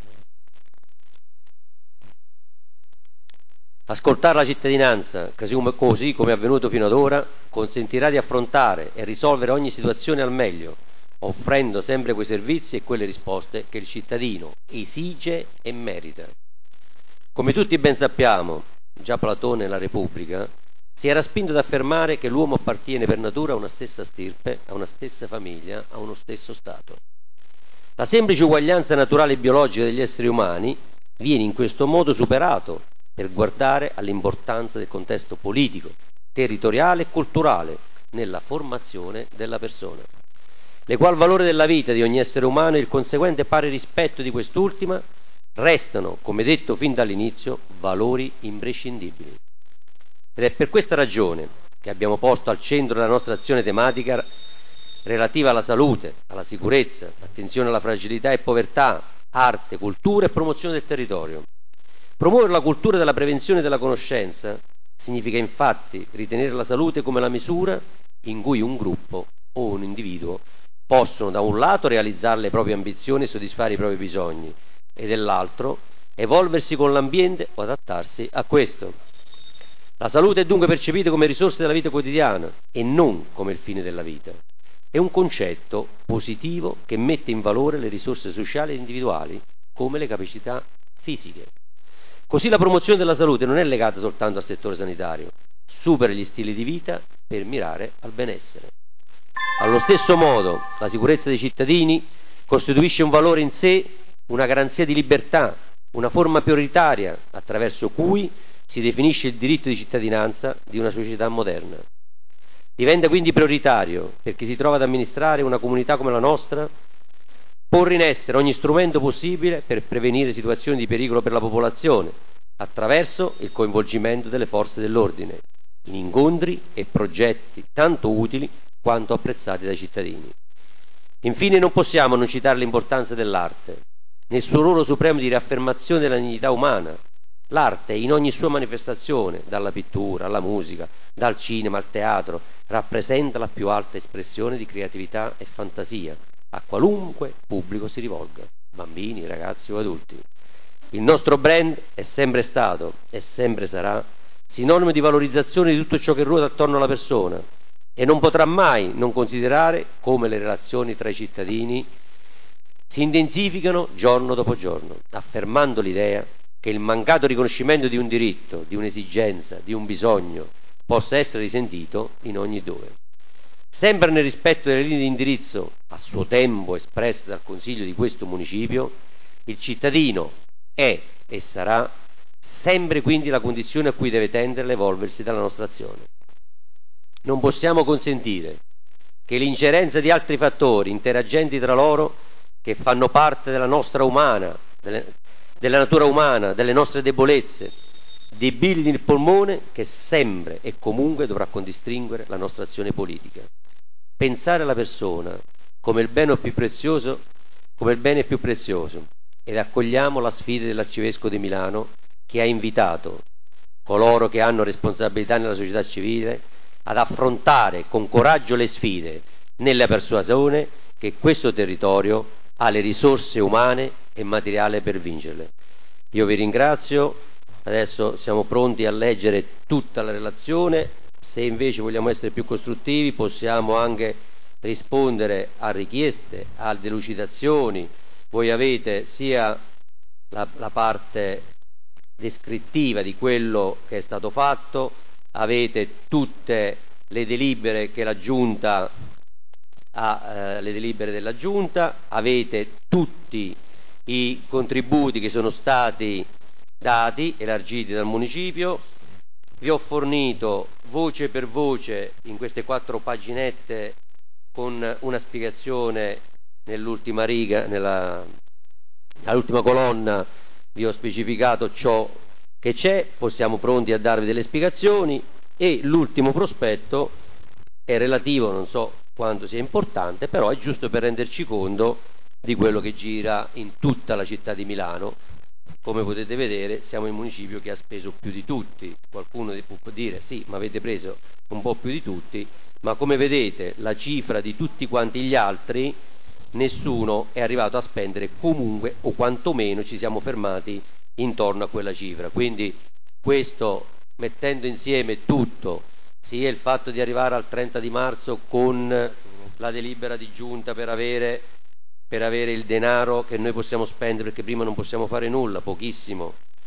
Ascoltare la cittadinanza, così come, così come è avvenuto fino ad ora, consentirà di affrontare e risolvere ogni situazione al meglio, offrendo sempre quei servizi e quelle risposte che il cittadino esige e merita. Come tutti ben sappiamo, già Platone nella Repubblica, si era spinto ad affermare che l'uomo appartiene per natura a una stessa stirpe, a una stessa famiglia, a uno stesso stato. La semplice uguaglianza naturale e biologica degli esseri umani viene in questo modo superato per guardare all'importanza del contesto politico, territoriale e culturale nella formazione della persona. L'egual valore della vita di ogni essere umano e il conseguente pari rispetto di quest'ultima restano, come detto fin dall'inizio, valori imprescindibili. Ed è per questa ragione che abbiamo posto al centro della nostra azione tematica relativa alla salute, alla sicurezza, attenzione alla fragilità e povertà, arte, cultura e promozione del territorio. Promuovere la cultura della prevenzione e della conoscenza significa infatti ritenere la salute come la misura in cui un gruppo o un individuo possono da un lato realizzare le proprie ambizioni e soddisfare i propri bisogni e dall'altro evolversi con l'ambiente o adattarsi a questo. La salute è dunque percepita come risorsa della vita quotidiana e non come il fine della vita. È un concetto positivo che mette in valore le risorse sociali e individuali come le capacità fisiche. Così la promozione della salute non è legata soltanto al settore sanitario, supera gli stili di vita per mirare al benessere. Allo stesso modo, la sicurezza dei cittadini costituisce un valore in sé, una garanzia di libertà, una forma prioritaria attraverso cui si definisce il diritto di cittadinanza di una società moderna. Diventa quindi prioritario, per chi si trova ad amministrare una comunità come la nostra, porre in essere ogni strumento possibile per prevenire situazioni di pericolo per la popolazione, attraverso il coinvolgimento delle forze dell'ordine, in incontri e progetti tanto utili quanto apprezzati dai cittadini. Infine non possiamo non citare l'importanza dell'arte, nel suo ruolo supremo di riaffermazione della dignità umana. L'arte, in ogni sua manifestazione, dalla pittura alla musica, dal cinema al teatro, rappresenta la più alta espressione di creatività e fantasia, a qualunque pubblico si rivolga, bambini, ragazzi o adulti. Il nostro brand è sempre stato e sempre sarà sinonimo di valorizzazione di tutto ciò che ruota attorno alla persona e non potrà mai non considerare come le relazioni tra i cittadini si intensificano giorno dopo giorno, affermando l'idea che il mancato riconoscimento di un diritto, di un'esigenza, di un bisogno possa essere risentito in ogni dove. Sempre nel rispetto delle linee di indirizzo a suo tempo espresse dal Consiglio di questo municipio, il cittadino è e sarà sempre quindi la condizione a cui deve tendere l'evolversi della nostra azione. Non possiamo consentire che l'ingerenza di altri fattori interagenti tra loro che fanno parte della nostra umana, delle, della natura umana, delle nostre debolezze, debiliti il polmone che sempre e comunque dovrà condistinguere la nostra azione politica. Pensare alla persona come il bene più prezioso, come il bene più prezioso, ed accogliamo la sfida dell'Arcivescovo di Milano che ha invitato coloro che hanno responsabilità nella società civile ad affrontare con coraggio le sfide nella persuasione che questo territorio ha le risorse umane e materiali per vincerle. Io vi ringrazio, adesso siamo pronti a leggere tutta la relazione, se invece vogliamo essere più costruttivi possiamo anche rispondere a richieste, a delucidazioni. Voi avete sia la, la parte descrittiva di quello che è stato fatto, avete tutte le delibere che la Giunta ha, eh, le delibere della Giunta, avete tutti i contributi che sono stati dati, elargiti dal municipio. Vi ho fornito voce per voce in queste quattro paginette con una spiegazione nell'ultima riga, nella, nell'ultima colonna vi ho specificato ciò che c'è, possiamo pronti a darvi delle spiegazioni e l'ultimo prospetto è relativo, non so quanto sia importante, però è giusto per renderci conto di quello che gira in tutta la città di Milano. Come potete vedere siamo il municipio che ha speso più di tutti, qualcuno può dire sì ma avete preso un po' più di tutti, ma come vedete la cifra di tutti quanti gli altri nessuno è arrivato a spendere comunque o quantomeno ci siamo fermati intorno a quella cifra, quindi questo mettendo insieme tutto, sia il fatto di arrivare al trenta di marzo con la delibera di giunta per avere per avere il denaro che noi possiamo spendere perché prima non possiamo fare nulla, pochissimo,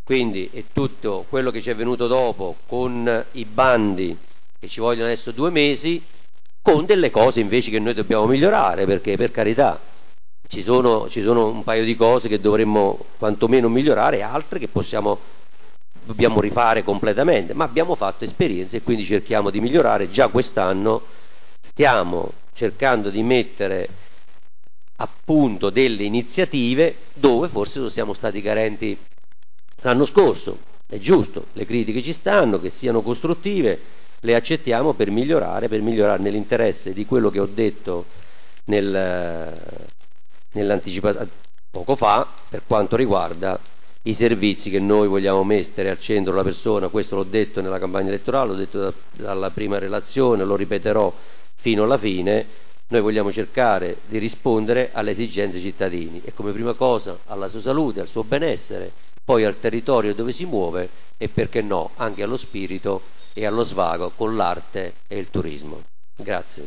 Quindi è tutto quello che ci è venuto dopo con i bandi che ci vogliono adesso due mesi, con delle cose invece che noi dobbiamo migliorare, perché per carità ci sono, ci sono un paio di cose che dovremmo quantomeno migliorare e altre che possiamo, dobbiamo rifare completamente, ma abbiamo fatto esperienze e quindi cerchiamo di migliorare. Già quest'anno stiamo cercando di mettere a punto delle iniziative dove forse siamo stati carenti l'anno scorso. È giusto, le critiche ci stanno, che siano costruttive, le accettiamo per migliorare, per migliorare nell'interesse di quello che ho detto nel, nell'anticipazione poco fa, per quanto riguarda i servizi che noi vogliamo mettere al centro la persona. Questo l'ho detto nella campagna elettorale, l'ho detto da, dalla prima relazione, lo ripeterò fino alla fine. Noi vogliamo cercare di rispondere alle esigenze dei cittadini e come prima cosa alla sua salute, al suo benessere, poi al territorio dove si muove e perché no anche allo spirito e allo svago con l'arte e il turismo. Grazie.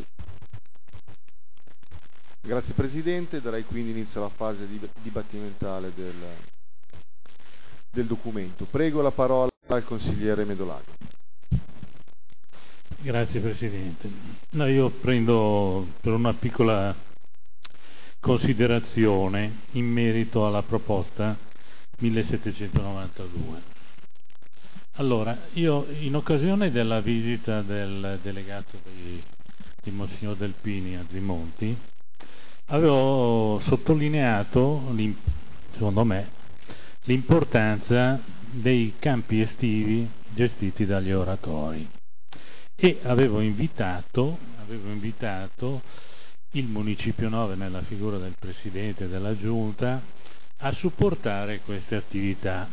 Grazie Presidente, darei quindi inizio alla fase dibattimentale del, del documento. Prego la parola al consigliere Medolago. Grazie Presidente. No, io prendo per una piccola considerazione in merito alla proposta millesettecentonovantadue. Allora, io in occasione della visita del delegato di, di Monsignor Delpini a Zimonti avevo sottolineato, secondo me, l'importanza dei campi estivi gestiti dagli oratori e avevo invitato, avevo invitato il Municipio nove, nella figura del Presidente della Giunta, a supportare queste attività.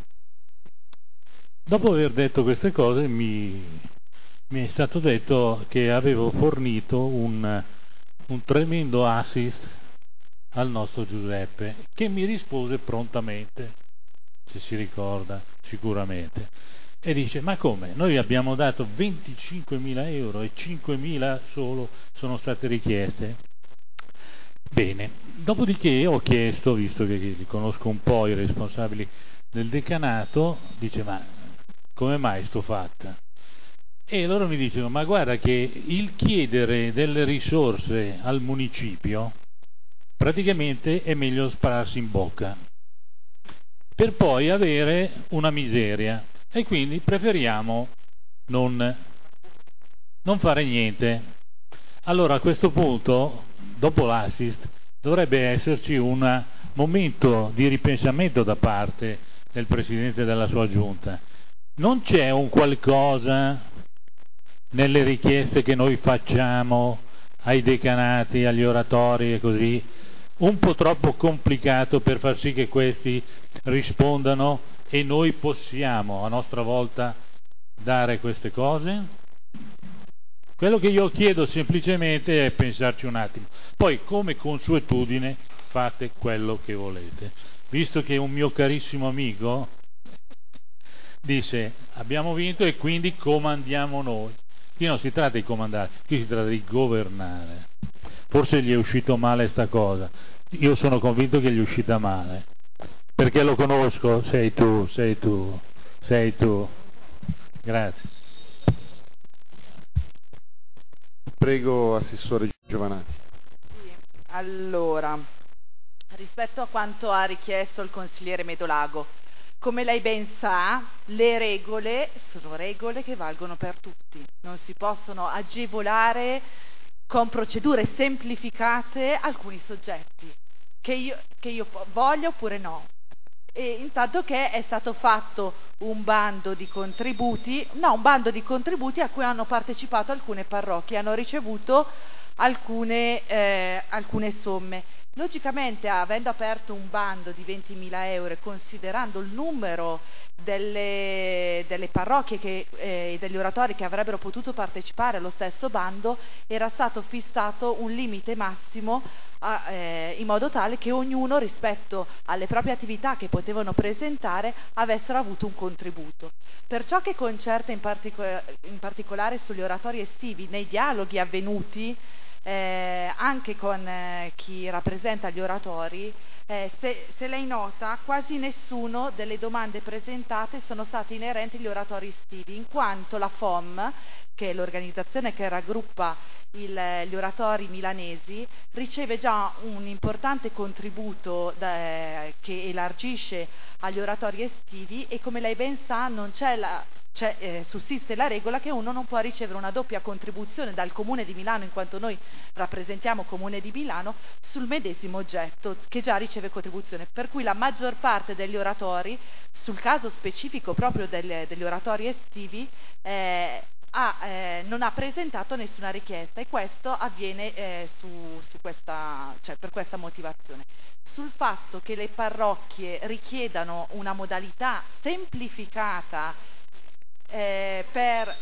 Dopo aver detto queste cose mi, mi è stato detto che avevo fornito un, un tremendo assist al nostro Giuseppe, che mi rispose prontamente, se si ricorda sicuramente, e dice: ma come? Noi abbiamo dato venticinquemila euro e cinquemila solo sono state richieste. Bene, dopodiché ho chiesto, visto che conosco un po' i responsabili del decanato, dice: ma come mai sto fatta? E loro mi dicono: ma guarda che il chiedere delle risorse al municipio praticamente è meglio spararsi in bocca, per poi avere una miseria, e quindi preferiamo non, non fare niente. Allora a questo punto, dopo l'assist, dovrebbe esserci un momento di ripensamento da parte del Presidente della sua Giunta. Non c'è un qualcosa nelle richieste che noi facciamo ai decanati, agli oratori e così, un po' troppo complicato per far sì che questi rispondano e noi possiamo a nostra volta dare queste cose? Quello che io chiedo semplicemente è pensarci un attimo. Poi, come consuetudine, fate quello che volete. Visto che un mio carissimo amico disse: abbiamo vinto e quindi comandiamo noi. Qui non si tratta di comandare, qui si tratta di governare. Forse gli è uscito male sta cosa. Io sono convinto che gli è uscita male. Perché lo conosco? Sei tu, sei tu, sei tu. Grazie. Prego, Assessore Giovanati. Sì. Allora, rispetto a quanto ha richiesto il consigliere Medolago, come lei ben sa, le regole sono regole che valgono per tutti. Non si possono agevolare con procedure semplificate alcuni soggetti, che io, che io voglia oppure no. E intanto che è stato fatto un bando di contributi, no, un bando di contributi a cui hanno partecipato alcune parrocchie, hanno ricevuto alcune, eh, alcune somme. Logicamente, avendo aperto un bando di ventimila euro e considerando il numero delle, delle parrocchie e eh, degli oratori che avrebbero potuto partecipare allo stesso bando, era stato fissato un limite massimo a, eh, in modo tale che ognuno, rispetto alle proprie attività che potevano presentare, avessero avuto un contributo. Per ciò che concerne in, partico- in particolare sugli oratori estivi, nei dialoghi avvenuti eh, anche con eh, chi rappresenta gli oratori, eh, se, se lei nota, quasi nessuno delle domande presentate sono state inerenti agli oratori estivi, in quanto la F O M, che è l'organizzazione che raggruppa il, gli oratori milanesi, riceve già un importante contributo da, che elargisce agli oratori estivi, e come lei ben sa non c'è la, c'è, eh, sussiste la regola che uno non può ricevere una doppia contribuzione dal Comune di Milano, in quanto noi rappresentiamo Comune di Milano, sul medesimo oggetto che già riceve contribuzione, per cui la maggior parte degli oratori, sul caso specifico proprio delle, degli oratori estivi, eh, Ha, eh, non ha presentato nessuna richiesta, e questo avviene eh, su, su questa, cioè per questa motivazione. Sul fatto che le parrocchie richiedano una modalità semplificata eh, per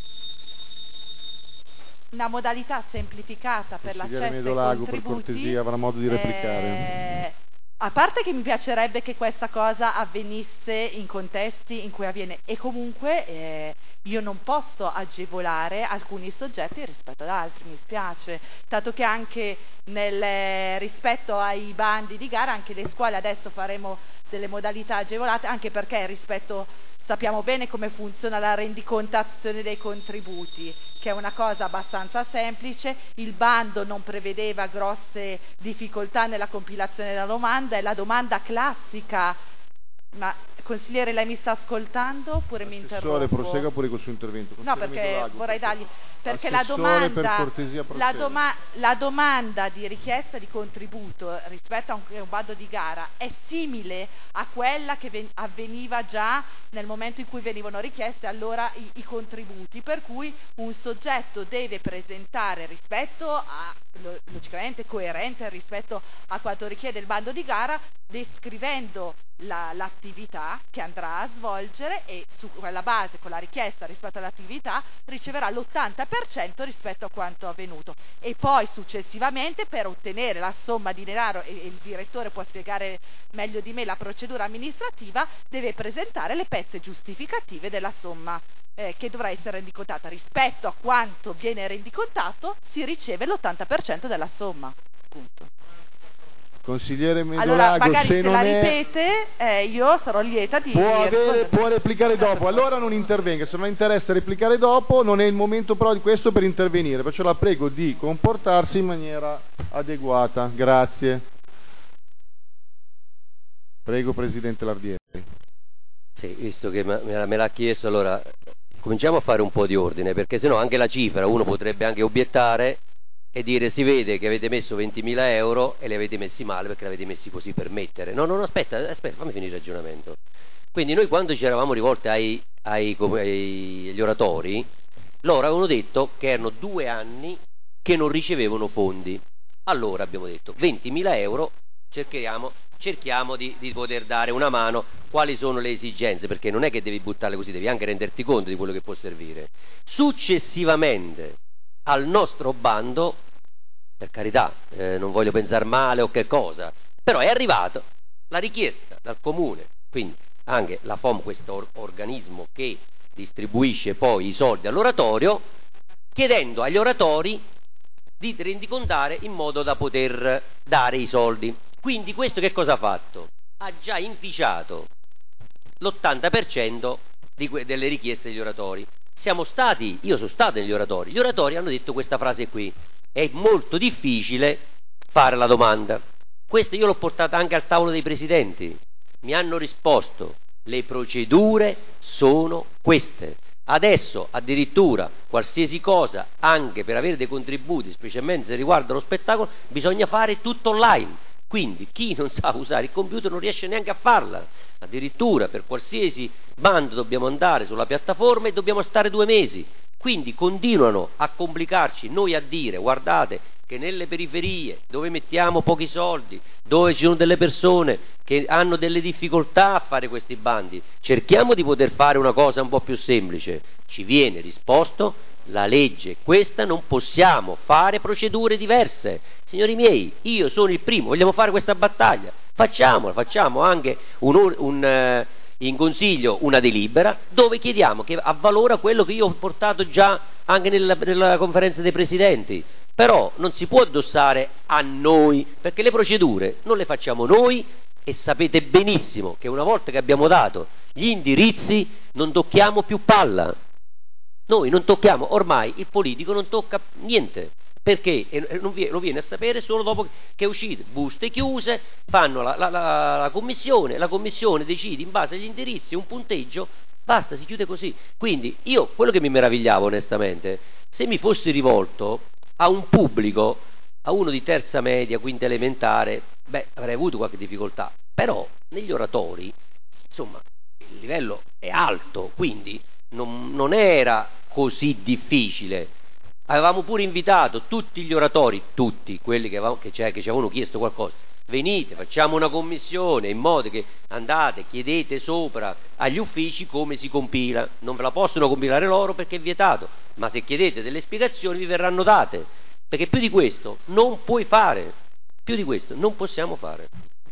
una modalità semplificata per l'accesso ai Medolago, contributi, per cortesia, avrà modo di replicare. Eh, a parte che mi piacerebbe che questa cosa avvenisse in contesti in cui avviene, e comunque eh, io non posso agevolare alcuni soggetti rispetto ad altri, mi spiace, tanto che anche nel, rispetto ai bandi di gara, anche le scuole adesso faremo delle modalità agevolate, anche perché rispetto, sappiamo bene come funziona la rendicontazione dei contributi, che è una cosa abbastanza semplice. Il bando non prevedeva grosse difficoltà nella compilazione della domanda, è la domanda classica. Ma consigliere, lei mi sta ascoltando oppure mi interrompo? Prosegua pure col suo intervento. No, perché Medolago, vorrei dargli, perché la Assessore, domanda, per cortesia, la, doma, la domanda di richiesta di contributo rispetto a un, un bando di gara è simile a quella che ven, avveniva già nel momento in cui venivano richieste allora i, i contributi, per cui un soggetto deve presentare rispetto a, logicamente coerente rispetto a quanto richiede il bando di gara, descrivendo la, l'attività che andrà a svolgere, e su quella base, con la richiesta rispetto all'attività, riceverà l'ottanta per cento rispetto a quanto avvenuto, e poi successivamente, per ottenere la somma di denaro, e, e il direttore può spiegare meglio di me la procedura amministrativa, deve presentare le pezze giustificative della somma eh, che dovrà essere rendicontata. Rispetto a quanto viene rendicontato si riceve l'ottanta per cento della somma. Punto. Consigliere Medolago, allora, magari se, se non la è... ripete, eh, io sarò lieta di... Può, avere, può replicare dopo, allora non intervenga, se non interessa replicare dopo non è il momento però di questo per intervenire, perciò la prego di comportarsi in maniera adeguata, grazie. Prego Presidente Lardieri. Sì, visto che me l'ha chiesto, allora cominciamo a fare un po' di ordine, perché sennò anche la cifra uno potrebbe anche obiettare e dire: si vede che avete messo ventimila euro e li avete messi male perché li avete messi così per mettere. No, no, no, aspetta, aspetta, fammi finire il ragionamento. Quindi noi, quando ci eravamo rivolti ai, ai, ai, agli oratori, loro avevano detto che erano due anni che non ricevevano fondi. Allora abbiamo detto ventimila euro, cerchiamo, cerchiamo di, di poter dare una mano. Quali sono le esigenze? Perché non è che devi buttarle così, devi anche renderti conto di quello che può servire. Successivamente al nostro bando, per carità, eh, non voglio pensare male o che cosa, però è arrivata la richiesta dal comune, quindi anche la F O M, questo or- organismo che distribuisce poi i soldi all'oratorio, chiedendo agli oratori di rendicontare in modo da poter dare i soldi. Quindi questo che cosa ha fatto? Ha già inficiato l'ottanta per cento di que- delle richieste degli oratori. Siamo stati, io sono stato negli oratori, gli oratori hanno detto questa frase qui: è molto difficile fare la domanda. Questa io l'ho portata anche al tavolo dei presidenti, mi hanno risposto: le procedure sono queste. Adesso addirittura qualsiasi cosa, anche per avere dei contributi, specialmente se riguarda lo spettacolo, bisogna fare tutto online. Quindi chi non sa usare il computer non riesce neanche a farla. Addirittura per qualsiasi bando dobbiamo andare sulla piattaforma e dobbiamo stare due mesi. Quindi continuano a complicarci, noi a dire: guardate che nelle periferie dove mettiamo pochi soldi, dove ci sono delle persone che hanno delle difficoltà a fare questi bandi, cerchiamo di poter fare una cosa un po' più semplice. Ci viene risposto: la legge è questa, non possiamo fare procedure diverse. Signori miei, io sono il primo, vogliamo fare questa battaglia, facciamola, facciamo anche un, un, uh, in consiglio una delibera dove chiediamo che avvalora quello che io ho portato già anche nella, nella conferenza dei presidenti. però non si può addossare a noi, perché le procedure non le facciamo noi e sapete benissimo che una volta che abbiamo dato gli indirizzi non tocchiamo più palla. Noi non tocchiamo, ormai il politico non tocca niente, perché non viene, lo viene a sapere solo dopo che è uscito, buste chiuse, fanno la, la, la, la commissione, la commissione decide in base agli indirizzi un punteggio, basta, si chiude così. Quindi io, quello che mi meravigliavo onestamente, se mi fossi rivolto a un pubblico, a uno di terza media, quinta elementare, beh, avrei avuto qualche difficoltà, però negli oratori, insomma, il livello è alto, quindi non, non era così difficile. Avevamo pure invitato tutti gli oratori, tutti quelli che, avevamo, che, che ci avevano chiesto qualcosa, venite, facciamo una commissione in modo che andate, chiedete sopra agli uffici come si compila. Non ve la possono compilare loro perché è vietato, ma se chiedete delle spiegazioni vi verranno date, perché più di questo non puoi fare, più di questo non possiamo fare.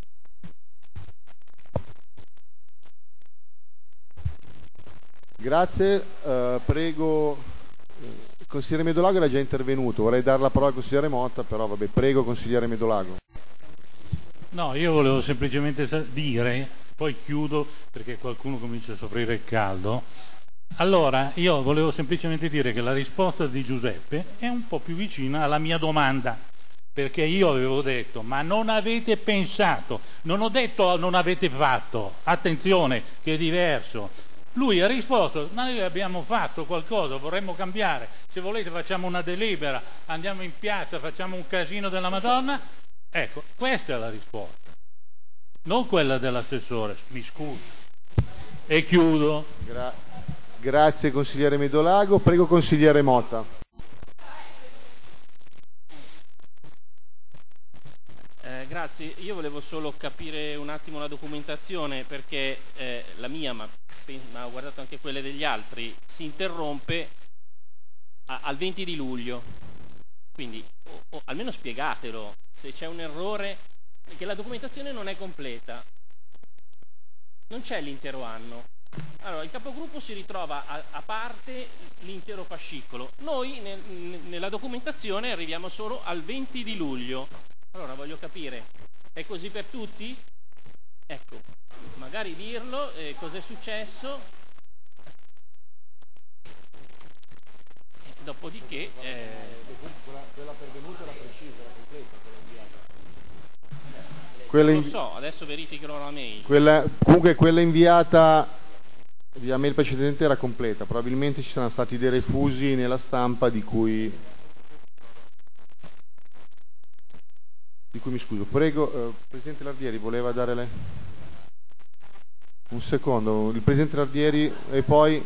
Grazie, eh, prego. Il consigliere Medolago era già intervenuto, vorrei dare la parola al consigliere Motta, però vabbè, prego consigliere Medolago. No, io volevo semplicemente dire, poi chiudo perché qualcuno comincia a soffrire il caldo. Allora, io volevo semplicemente dire che la risposta di Giuseppe è un po' più vicina alla mia domanda, perché io avevo detto, ma non avete pensato, non ho detto non avete fatto, attenzione che è diverso. Lui ha risposto, ma noi abbiamo fatto qualcosa, vorremmo cambiare, se volete facciamo una delibera, andiamo in piazza, facciamo un casino della Madonna. Ecco, questa è la risposta, non quella dell'assessore, mi scusi. E chiudo. Gra- grazie consigliere Medolago, prego consigliere Motta. Eh, grazie, io volevo solo capire un attimo la documentazione perché eh, la mia, ma, ma ho guardato anche quelle degli altri, si interrompe a, al venti di luglio, quindi o, o, almeno spiegatelo se c'è un errore, perché la documentazione non è completa, non c'è l'intero anno. Allora, il capogruppo si ritrova a, a parte l'intero fascicolo, noi nel, nella documentazione arriviamo solo al venti di luglio. Allora voglio capire, è così per tutti? Ecco, magari dirlo, eh, cos'è successo? Dopodiché... Eh... Quella pervenuta era precisa, era completa, quella inviata. Quella non lo so, adesso verificherò la mail. Quella, comunque quella inviata via mail precedente era completa, probabilmente ci sono stati dei refusi nella stampa di cui... di cui mi scuso. Prego, eh, Presidente Lardieri, voleva dare lei? Un secondo, il Presidente Lardieri e poi...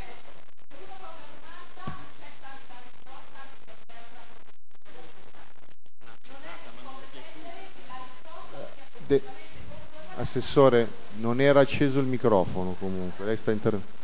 De... Assessore, non era acceso il microfono comunque, lei sta intervenendo.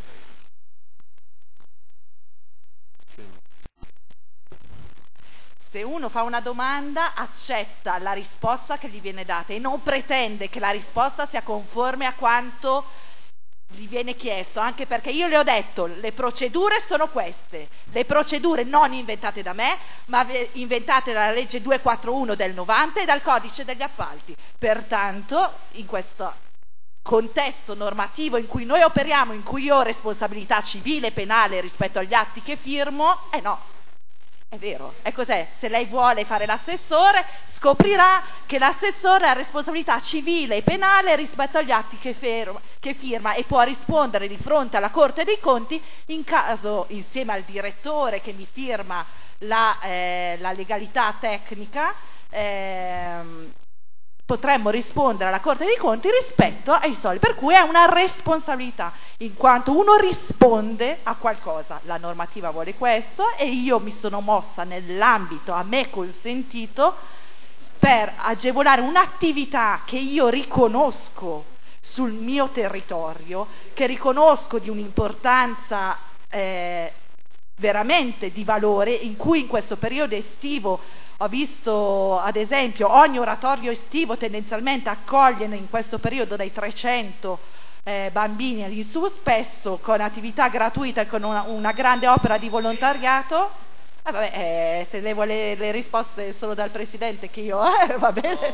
Se uno fa una domanda, accetta la risposta che gli viene data e non pretende che la risposta sia conforme a quanto gli viene chiesto, anche perché io le ho detto, le procedure sono queste, le procedure non inventate da me, ma inventate dalla legge duecentoquarantuno del novanta e dal codice degli appalti. Pertanto, in questo contesto normativo in cui noi operiamo, in cui io ho responsabilità civile e penale rispetto agli atti che firmo, eh no, è vero, è cos'è? Se lei vuole fare l'assessore, scoprirà che l'assessore ha responsabilità civile e penale rispetto agli atti che firma, che firma e può rispondere di fronte alla Corte dei Conti in caso, insieme al direttore che mi firma la, eh, la legalità tecnica, ehm, potremmo rispondere alla Corte dei Conti rispetto ai soldi, per cui è una responsabilità, in quanto uno risponde a qualcosa. La normativa vuole questo e io mi sono mossa nell'ambito a me consentito per agevolare un'attività che io riconosco sul mio territorio, che riconosco di un'importanza eh, veramente di valore, in cui in questo periodo estivo ho visto, ad esempio, ogni oratorio estivo tendenzialmente accoglie in questo periodo dai trecento eh, bambini in su, spesso con attività gratuite e con una, una grande opera di volontariato. Ah, vabbè, eh, se lei vuole le risposte solo dal Presidente che io eh, va bene.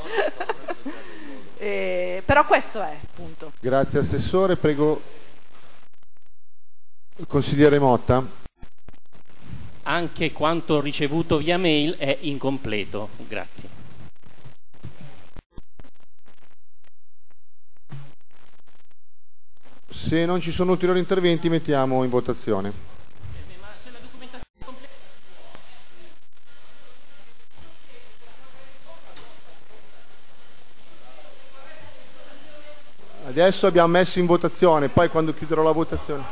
eh, però questo è, punto. Grazie Assessore, prego il Consigliere Motta. Anche quanto ricevuto via mail è incompleto. Grazie. Se non ci sono ulteriori interventi mettiamo in votazione. Adesso abbiamo messo in votazione, poi quando chiuderò la votazione.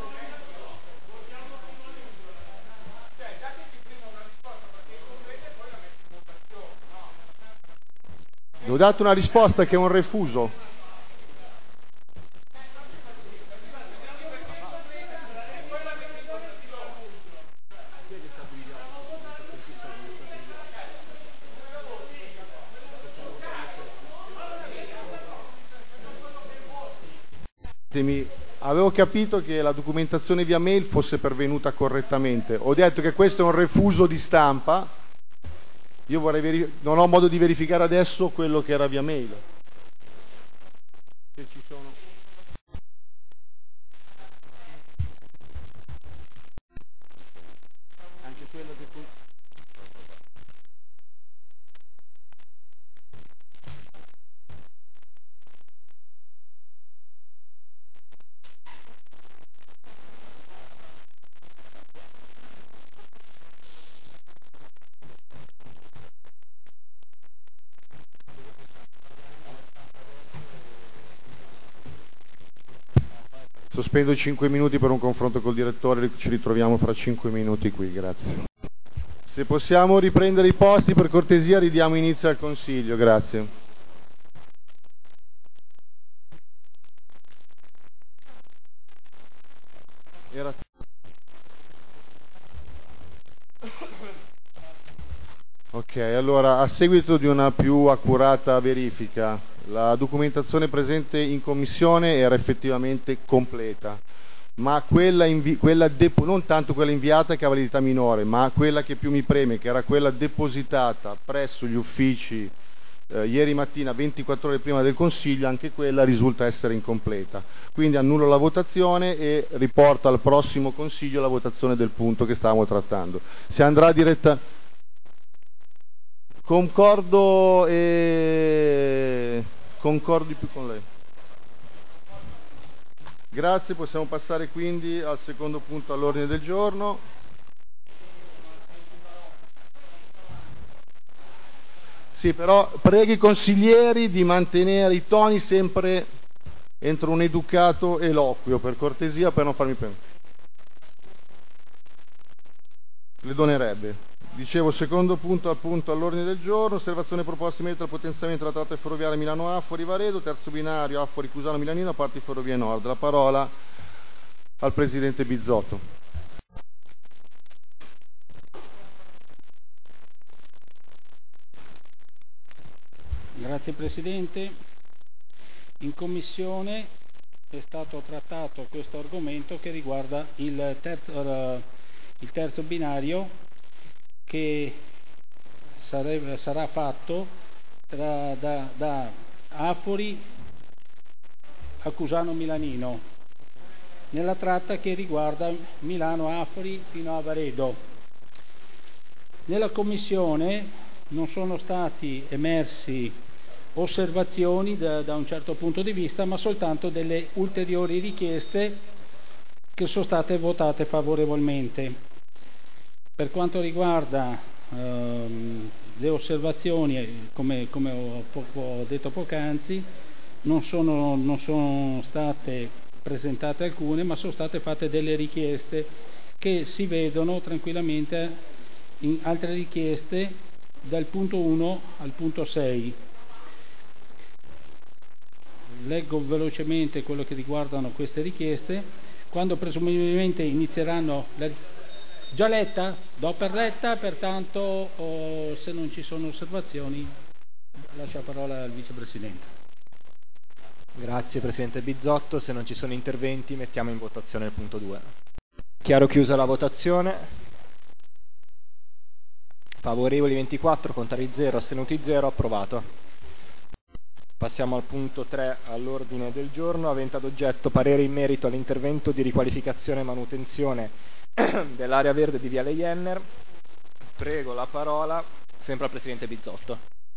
Vi ho dato una risposta che è un refuso. Avevo capito che la documentazione via mail fosse pervenuta correttamente. Ho detto che questo è un refuso di stampa. Io vorrei veri- non ho modo di verificare adesso quello che era via mail. Se ci sono. Anche quello che tu... Sospendo cinque minuti per un confronto col direttore, ci ritroviamo fra cinque minuti qui, grazie. Se possiamo riprendere i posti, per cortesia ridiamo inizio al Consiglio, grazie. Era... Ok, allora a seguito di una più accurata verifica, la documentazione presente in commissione era effettivamente completa, ma quella, invi- quella depo- non tanto quella inviata che ha validità minore, ma quella che più mi preme, che era quella depositata presso gli uffici eh, ieri mattina ventiquattro ore prima del Consiglio, anche quella risulta essere incompleta. Quindi annullo la votazione e riporto al prossimo Consiglio la votazione del punto che stavamo trattando. Si andrà diretta... Concordo e concordo di più con lei. Grazie, possiamo passare quindi al secondo punto all'ordine del giorno. Sì, però prego i consiglieri di mantenere i toni sempre entro un educato eloquio, per cortesia, per non farmi prendere. Le donerebbe. Dicevo, secondo punto appunto all'ordine del giorno, osservazione proposta in merito al potenziamento della tratta ferroviaria Milano-Affori-Varedo, terzo binario Affori-Cusano-Milanino a parte Ferrovie Nord. La parola al Presidente Bizzotto. Grazie Presidente. In Commissione è stato trattato questo argomento che riguarda il terzo, uh, il terzo binario che sarebbe, sarà fatto tra, da, da Affori a Cusano Milanino, nella tratta che riguarda Milano-Affori fino a Varedo. Nella Commissione non sono stati emersi osservazioni da, da un certo punto di vista, ma soltanto delle ulteriori richieste che sono state votate favorevolmente. Per quanto riguarda ehm, le osservazioni, come, come ho, ho detto poc'anzi, non sono, non sono state presentate alcune, ma sono state fatte delle richieste che si vedono tranquillamente in altre richieste dal punto uno al punto sei. Leggo velocemente quello che riguardano queste richieste. Quando presumibilmente inizieranno la Già letta? Do per letta, pertanto oh, se non ci sono osservazioni lascio la parola al Vicepresidente. Grazie Presidente Bizzotto, se non ci sono interventi mettiamo in votazione il punto due. Chiaro chiusa la votazione. Favorevoli ventiquattro, contrari zero, astenuti zero, approvato. Passiamo al punto tre all'ordine del giorno, avente ad oggetto parere in merito all'intervento di riqualificazione e manutenzione dell'area verde di Viale Jenner. Prego la parola sempre al Presidente Bizzotto.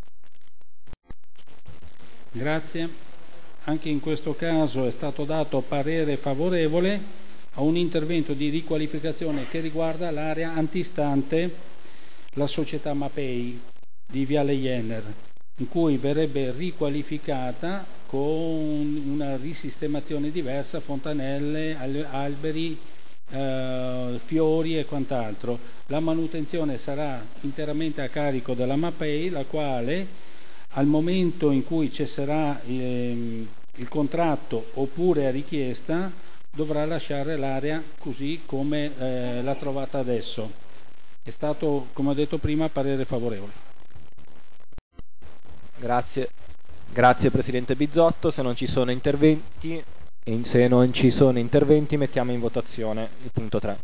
Grazie. Anche in questo caso è stato dato parere favorevole a un intervento di riqualificazione che riguarda l'area antistante la società Mapei di Viale Jenner, in cui verrebbe riqualificata con una risistemazione diversa, fontanelle, alberi, eh, fiori e quant'altro. La manutenzione sarà interamente a carico della Mapei, la quale al momento in cui cesserà eh, il contratto oppure a richiesta dovrà lasciare l'area così come eh, l'ha trovata adesso. È stato, come ho detto prima, parere favorevole. Grazie. Grazie Presidente Bizzotto. Se non ci sono interventi, e se non ci sono interventi mettiamo in votazione il punto tre.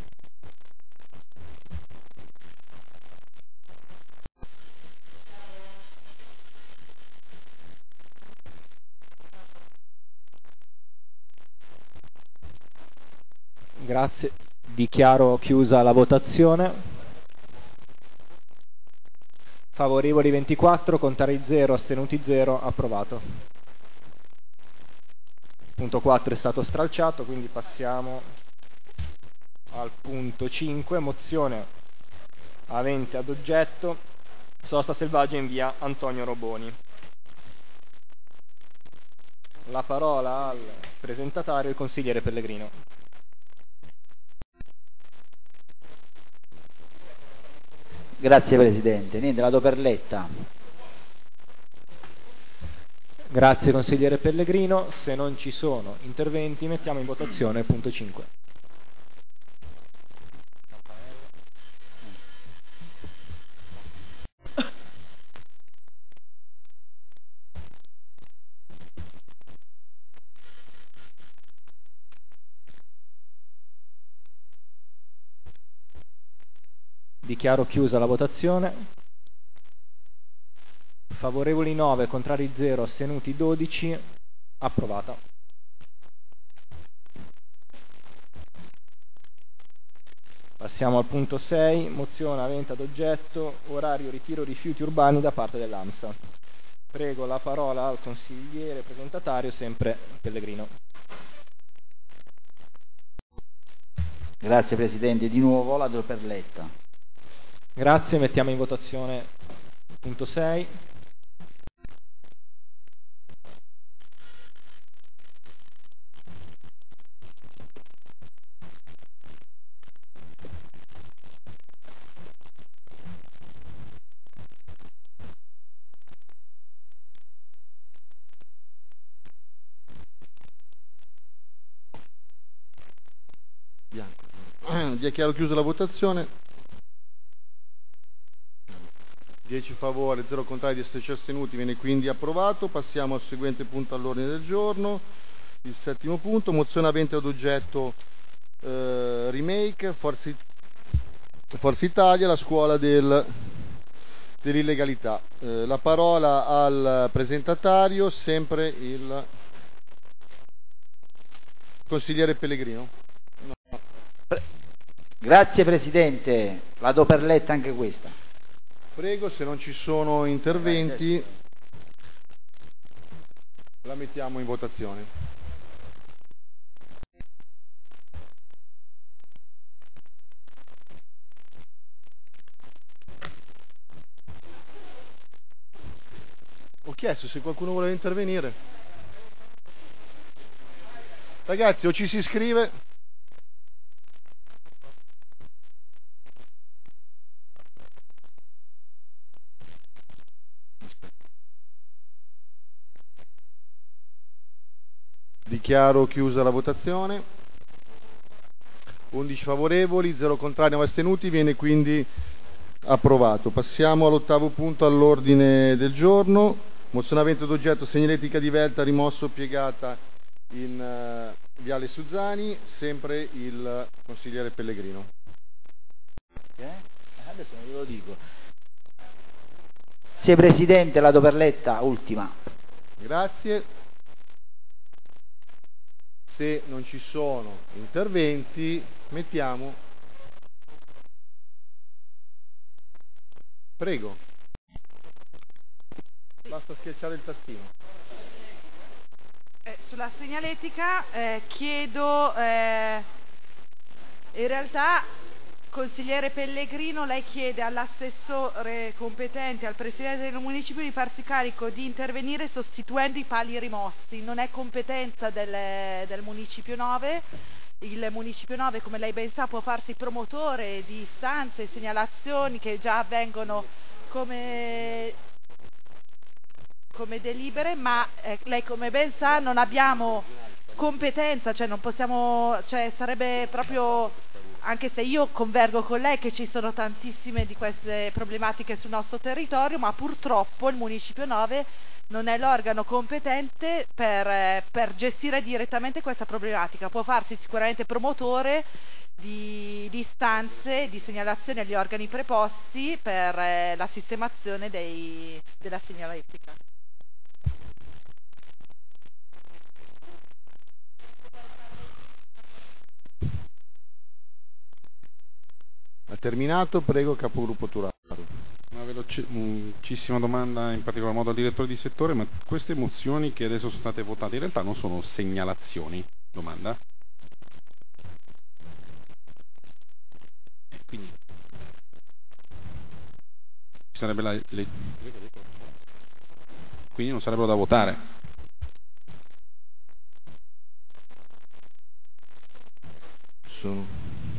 Grazie. Dichiaro chiusa la votazione. Favorevoli ventiquattro, contrari zero, astenuti zero, approvato. Punto quattro è stato stralciato, quindi passiamo al punto cinque, mozione avente ad oggetto sosta selvaggia in via Antonio Roboni. La parola al presentatario, il consigliere Pellegrino. Grazie Presidente. Niente, la do per letta. Grazie consigliere Pellegrino. Se non ci sono interventi mettiamo in votazione il punto cinque. Dichiaro chiusa la votazione. Favorevoli nove, contrari zero, astenuti dodici, approvata. Passiamo al punto sei, mozione avente ad oggetto orario ritiro rifiuti urbani da parte dell'AMSA. Prego la parola al consigliere presentatario, sempre Pellegrino. Grazie Presidente, di nuovo la do per letta. Grazie, mettiamo in votazione punto sei. Bianco. Dichiaro chiusa la votazione. dieci favore, zero contrari, esserci astenuti, viene quindi approvato. Passiamo al seguente punto all'ordine del giorno, il settimo punto, mozione avente ad oggetto eh, remake, Forza, Forza Italia, la scuola del, dell'illegalità. Eh, la parola al presentatario, sempre il consigliere Pellegrino. No. Grazie Presidente, la do per letta anche questa. Prego, se non ci sono interventi la mettiamo in votazione. Ho chiesto se qualcuno voleva intervenire. Ragazzi, o ci si iscrive. Dichiaro chiusa la votazione. undici favorevoli, zero contrari, nove astenuti, viene quindi approvato. Passiamo all'ottavo punto all'ordine del giorno. Mozione avente ad oggetto segnaletica di Velta rimosso piegata in uh, Viale Suzzani, sempre il consigliere Pellegrino. Eh? Adesso non ve lo dico. Grazie Presidente, la do per letta, ultima. Grazie. Se non ci sono interventi, mettiamo. Prego. Basta schiacciare il tastino. Eh, sulla segnaletica eh, chiedo, eh, in realtà, consigliere Pellegrino, lei chiede all'assessore competente, al presidente del municipio, di farsi carico di intervenire sostituendo i pali rimossi. Non è competenza del, del municipio nove. Il municipio nove, come lei ben sa, può farsi promotore di istanze e segnalazioni che già avvengono come come delibere, ma eh, lei come ben sa non abbiamo competenza, cioè non possiamo, cioè sarebbe proprio, anche se io convergo con lei che ci sono tantissime di queste problematiche sul nostro territorio, ma purtroppo il municipio nove non è l'organo competente per, eh, per gestire direttamente questa problematica. Può farsi sicuramente promotore di, di istanze, di segnalazioni agli organi preposti per eh, la sistemazione dei, della segnaletica. Ha terminato, prego capogruppo Turaro. Una velocissima domanda, in particolar modo al direttore di settore, ma queste mozioni che adesso sono state votate in realtà non sono segnalazioni? Domanda? Quindi ci sarebbe la, le, quindi non sarebbero da votare? Sono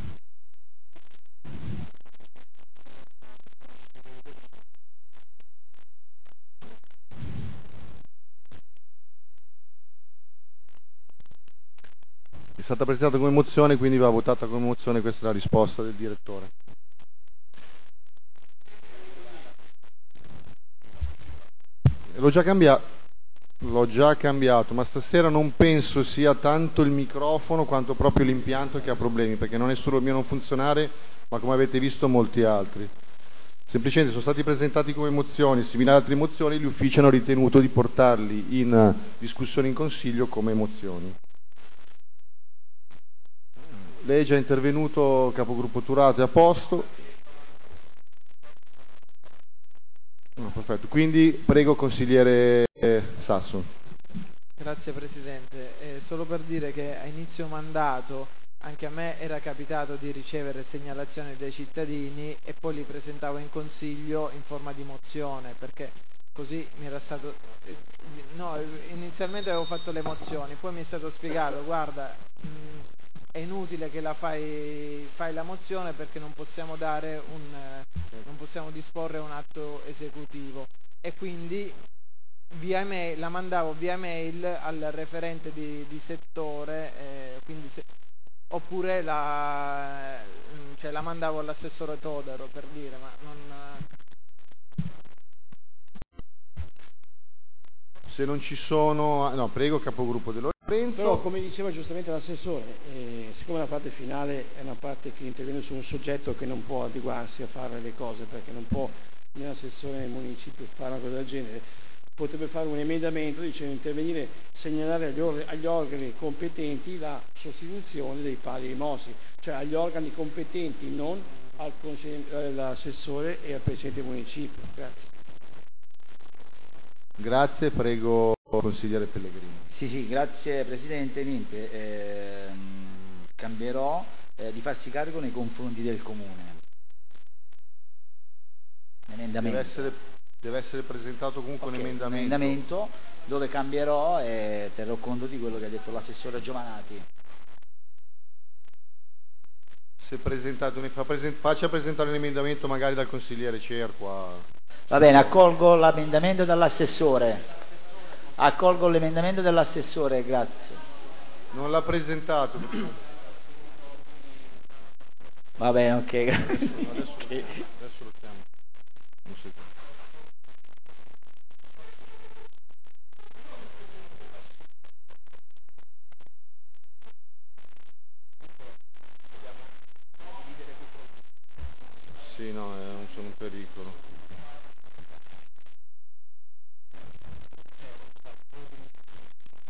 È stata presentata come mozione, quindi va votata come mozione, questa è la risposta del direttore. L'ho già cambiato, l'ho già cambiato, ma stasera non penso sia tanto il microfono quanto proprio l'impianto che ha problemi, perché non è solo il mio non funzionare, ma come avete visto molti altri. Semplicemente sono stati presentati come mozioni, similari ad altre mozioni, gli uffici hanno ritenuto di portarli in discussione in consiglio come mozioni. Lei è già intervenuto, capogruppo Turato, è a posto. No, perfetto. Quindi prego consigliere Sasso. Grazie Presidente. Eh, solo per dire che a inizio mandato anche a me era capitato di ricevere segnalazioni dai cittadini e poi li presentavo in consiglio in forma di mozione, perché così mi era stato... No, inizialmente avevo fatto le mozioni, poi mi è stato spiegato, guarda... Mh, è inutile che la fai, fai la mozione perché non possiamo dare un, non possiamo disporre un atto esecutivo, e quindi via email, la mandavo via mail al referente di, di settore, eh, quindi se, oppure la, cioè la mandavo all'assessore Todaro, per dire, ma non... Se non ci sono... No, prego capogruppo De Lorenzo. Però come diceva giustamente l'assessore, eh, siccome la parte finale è una parte che interviene su un soggetto che non può adeguarsi a fare le cose, perché non può né l'assessore né il municipio fare una cosa del genere, potrebbe fare un emendamento dicendo intervenire, segnalare agli, or- agli organi competenti la sostituzione dei pali rimossi, cioè agli organi competenti, non al all'assessore e al presidente del municipio. Grazie. Grazie, prego consigliere Pellegrini. Sì, sì, grazie Presidente. Niente, ehm, cambierò eh, di farsi carico nei confronti del Comune. Emendamento. Deve essere, deve essere presentato comunque okay, un emendamento. emendamento dove cambierò e terrò conto di quello che ha detto l'assessore Giovanati. Se presentato, ne fa present- faccia presentare un emendamento magari dal consigliere Cerqua. Va bene, accolgo l'emendamento dell'assessore. Accolgo l'emendamento dell'assessore, grazie. Non l'ha presentato. Va bene, ok, grazie. Adesso, adesso lo chiamo. Non so. Sì, no, eh, non sono un pericolo.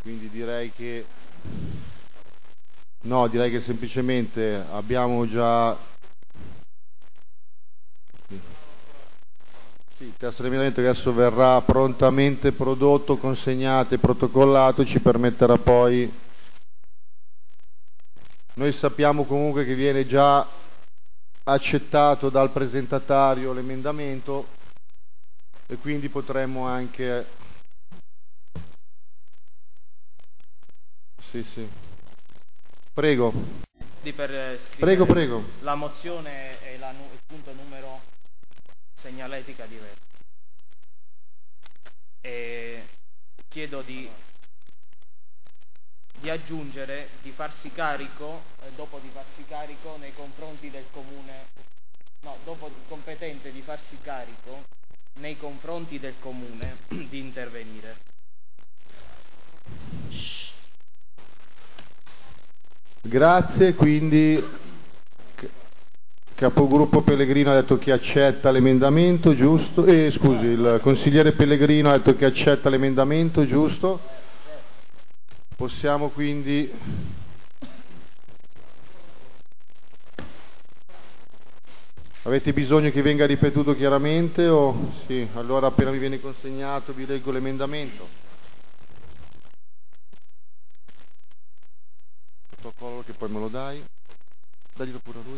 quindi direi che no, direi che semplicemente abbiamo già sì, il testo dell'emendamento che adesso verrà prontamente prodotto, consegnato e protocollato, ci permetterà poi, noi sappiamo comunque che viene già accettato dal presentatario l'emendamento e quindi potremmo anche sì sì prego Di per eh, scrivere prego prego la mozione e la, il punto numero segnaletica diversa e chiedo di di aggiungere di farsi carico eh, dopo di farsi carico nei confronti del comune no dopo competente di farsi carico nei confronti del comune di intervenire. Grazie, quindi capogruppo Pellegrino ha detto che accetta l'emendamento, giusto? Eh, scusi, il consigliere Pellegrino ha detto che accetta l'emendamento, giusto? Possiamo quindi avete bisogno che venga ripetuto chiaramente o sì, allora appena mi viene consegnato vi leggo l'emendamento. Protocollo che poi me lo dai. Daglielo pure a lui.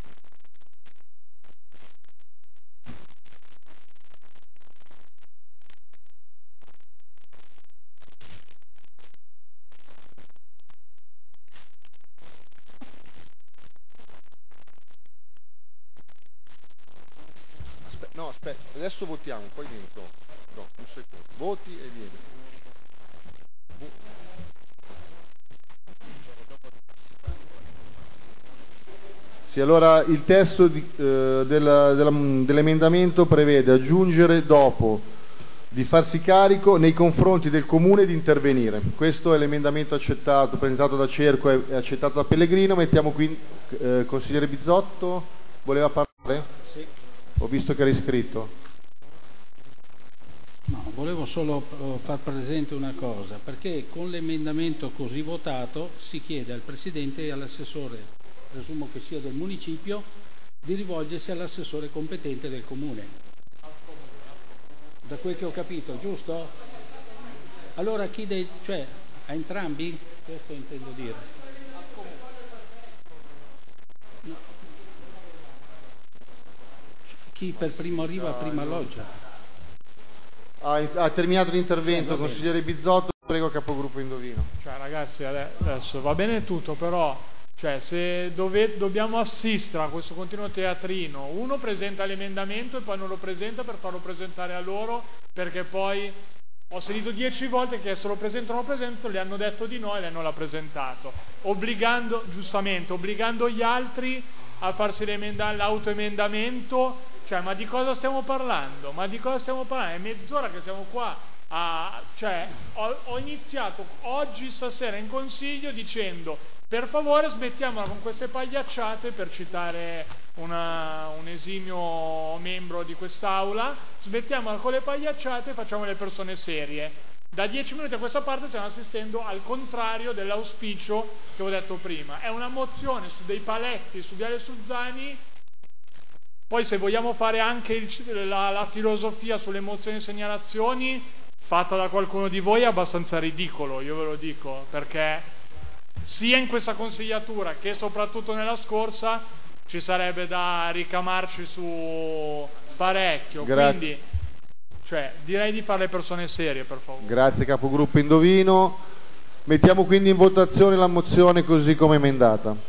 No, aspetta, adesso votiamo, poi vieni dopo. No, un secondo. Voti e vieni. Sì, allora il testo di, eh, della, della, dell'emendamento prevede aggiungere dopo di farsi carico nei confronti del comune di intervenire. Questo è l'emendamento accettato, presentato da Cerco e accettato da Pellegrino. Mettiamo qui eh, consigliere Bizzotto, voleva parlare? Sì. Ho visto che era iscritto. No, volevo solo far presente una cosa, perché con l'emendamento così votato si chiede al Presidente e all'assessore, presumo che sia del municipio, di rivolgersi all'assessore competente del comune. Da quel che ho capito, giusto? Allora chi dei, cioè a entrambi? Questo intendo dire. No. Chi per primo arriva No, prima no. alloggia. Ha, ha terminato l'intervento, Eh, va consigliere Bizzotto, prego capogruppo Indovino. Cioè ragazzi, adesso va bene tutto, però cioè, se dove, dobbiamo assistere a questo continuo teatrino, uno presenta l'emendamento e poi non lo presenta per farlo presentare a loro, perché poi ho sentito dieci volte che se lo presentano lo presento, le hanno detto di no e lei non l'ha presentato, obbligando, giustamente, obbligando gli altri a farsi l'autoemendamento. Cioè, ma di cosa stiamo parlando? Ma di cosa stiamo parlando? È mezz'ora che siamo qua a, cioè, ho, ho iniziato oggi, stasera in consiglio dicendo per favore smettiamola con queste pagliacciate, per citare una, un esimio membro di quest'aula, smettiamola con le pagliacciate e facciamo le persone serie. Da dieci minuti a questa parte stiamo assistendo al contrario dell'auspicio che ho detto prima. È una mozione su dei paletti su Viale Suzzani. Poi se vogliamo fare anche il, la, la filosofia sulle mozioni e segnalazioni fatta da qualcuno di voi è abbastanza ridicolo, io ve lo dico, perché sia in questa consigliatura che soprattutto nella scorsa ci sarebbe da ricamarci su parecchio. Grazie. Quindi cioè, direi di fare le persone serie, per favore. Grazie capogruppo Indovino. Mettiamo quindi in votazione la mozione così come emendata.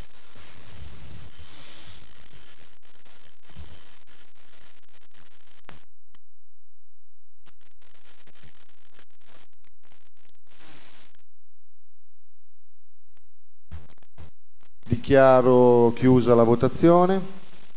Dichiaro chiusa la votazione.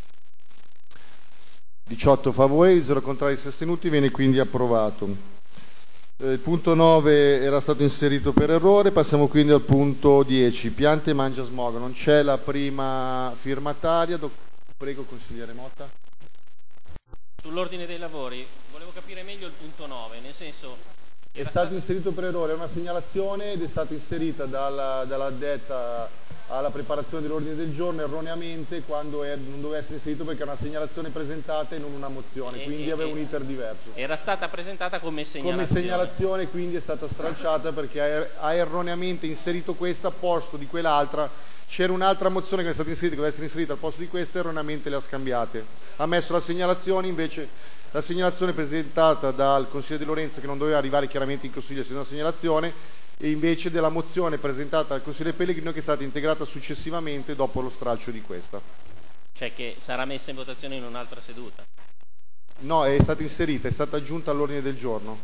diciotto favorevoli, zero contrari e astenuti, viene quindi approvato. Eh, il punto nove era stato inserito per errore, passiamo quindi al punto dieci, piante mangia smog. Non c'è la prima firmataria, do... prego consigliere Motta. Sull'ordine dei lavori, volevo capire meglio il punto nove, nel senso È stato inserito per errore, è una segnalazione ed è stata inserita dalla, dall'addetta alla preparazione dell'ordine del giorno erroneamente quando è, non doveva essere inserito perché è una segnalazione presentata e non una mozione, E- quindi e- aveva e- un iter diverso. Era stata presentata come segnalazione. Come segnalazione quindi è stata stralciata perché ha, ha erroneamente inserito questa al posto di quell'altra. C'era un'altra mozione che è stata inserita, che doveva essere inserita al posto di questa, erroneamente le ha scambiate. Ha messo la segnalazione, invece la segnalazione presentata dal consigliere De Lorenzo, che non doveva arrivare chiaramente in consiglio, essendo una segnalazione, e invece della mozione presentata dal consigliere Pellegrino, che è stata integrata successivamente dopo lo stralcio di questa. Cioè che sarà messa in votazione in un'altra seduta. No, è stata inserita, è stata aggiunta all'ordine del giorno.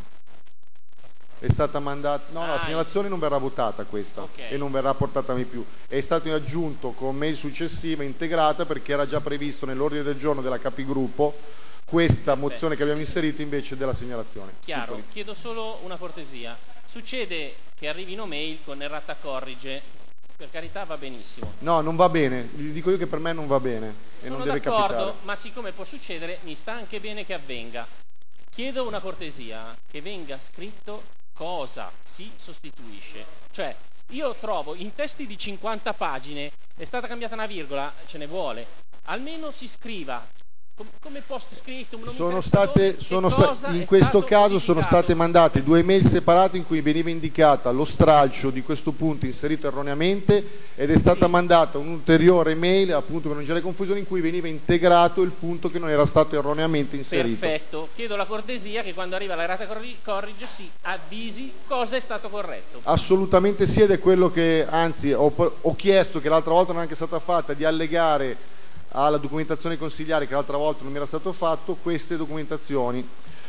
È stata mandata. No, no, la Ah, segnalazione non verrà votata questa Ok. e non verrà portata mai più. È stato aggiunto con mail successiva integrata perché era già previsto nell'ordine del giorno della Capigruppo questa mozione che abbiamo inserito invece della segnalazione. Chiaro, Tutto lì. chiedo solo una cortesia. Succede che arrivino mail con errata corrige, per carità va benissimo. No, non va bene, gli dico io che per me non va bene e Sono non deve d'accordo, capitare. ma siccome può succedere, mi sta anche bene che avvenga. Chiedo una cortesia, che venga scritto cosa si sostituisce. Cioè, io trovo in testi di cinquanta pagine, è stata cambiata una virgola, ce ne vuole, almeno si scriva com- come post scriptum, non mi Sono interessa state, dove, sono che sta- cosa in è questo stato caso sono modificato. state mandate due mail separate in cui veniva indicata lo stralcio di questo punto inserito erroneamente ed è stata mandata un'ulteriore mail, appunto per non c'era confusione, in cui veniva integrato il punto che non era stato erroneamente inserito. Perfetto, chiedo la cortesia che quando arriva l'errata corri- corrige si avvisi cosa è stato corretto. Assolutamente sì, ed è quello che, anzi, ho, ho chiesto, che l'altra volta non è anche stata fatta, di allegare alla documentazione consigliare, che l'altra volta non mi era stato fatto, queste documentazioni.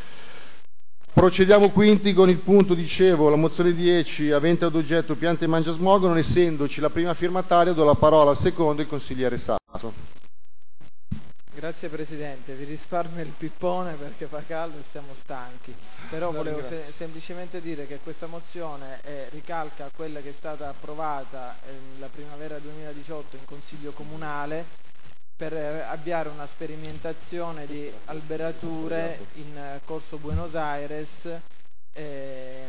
Procediamo quindi con il punto, dicevo, la mozione dieci, avente ad oggetto piante mangiasmog, non essendoci la prima firmataria, do la parola al secondo, il consigliere Sasso. Grazie Presidente, vi risparmio il pippone perché fa caldo e siamo stanchi, però No, volevo grazie. se- semplicemente dire che questa mozione eh, ricalca quella che è stata approvata eh, la primavera duemiladiciotto in Consiglio Comunale per eh, avviare una sperimentazione di alberature in eh, Corso Buenos Aires eh,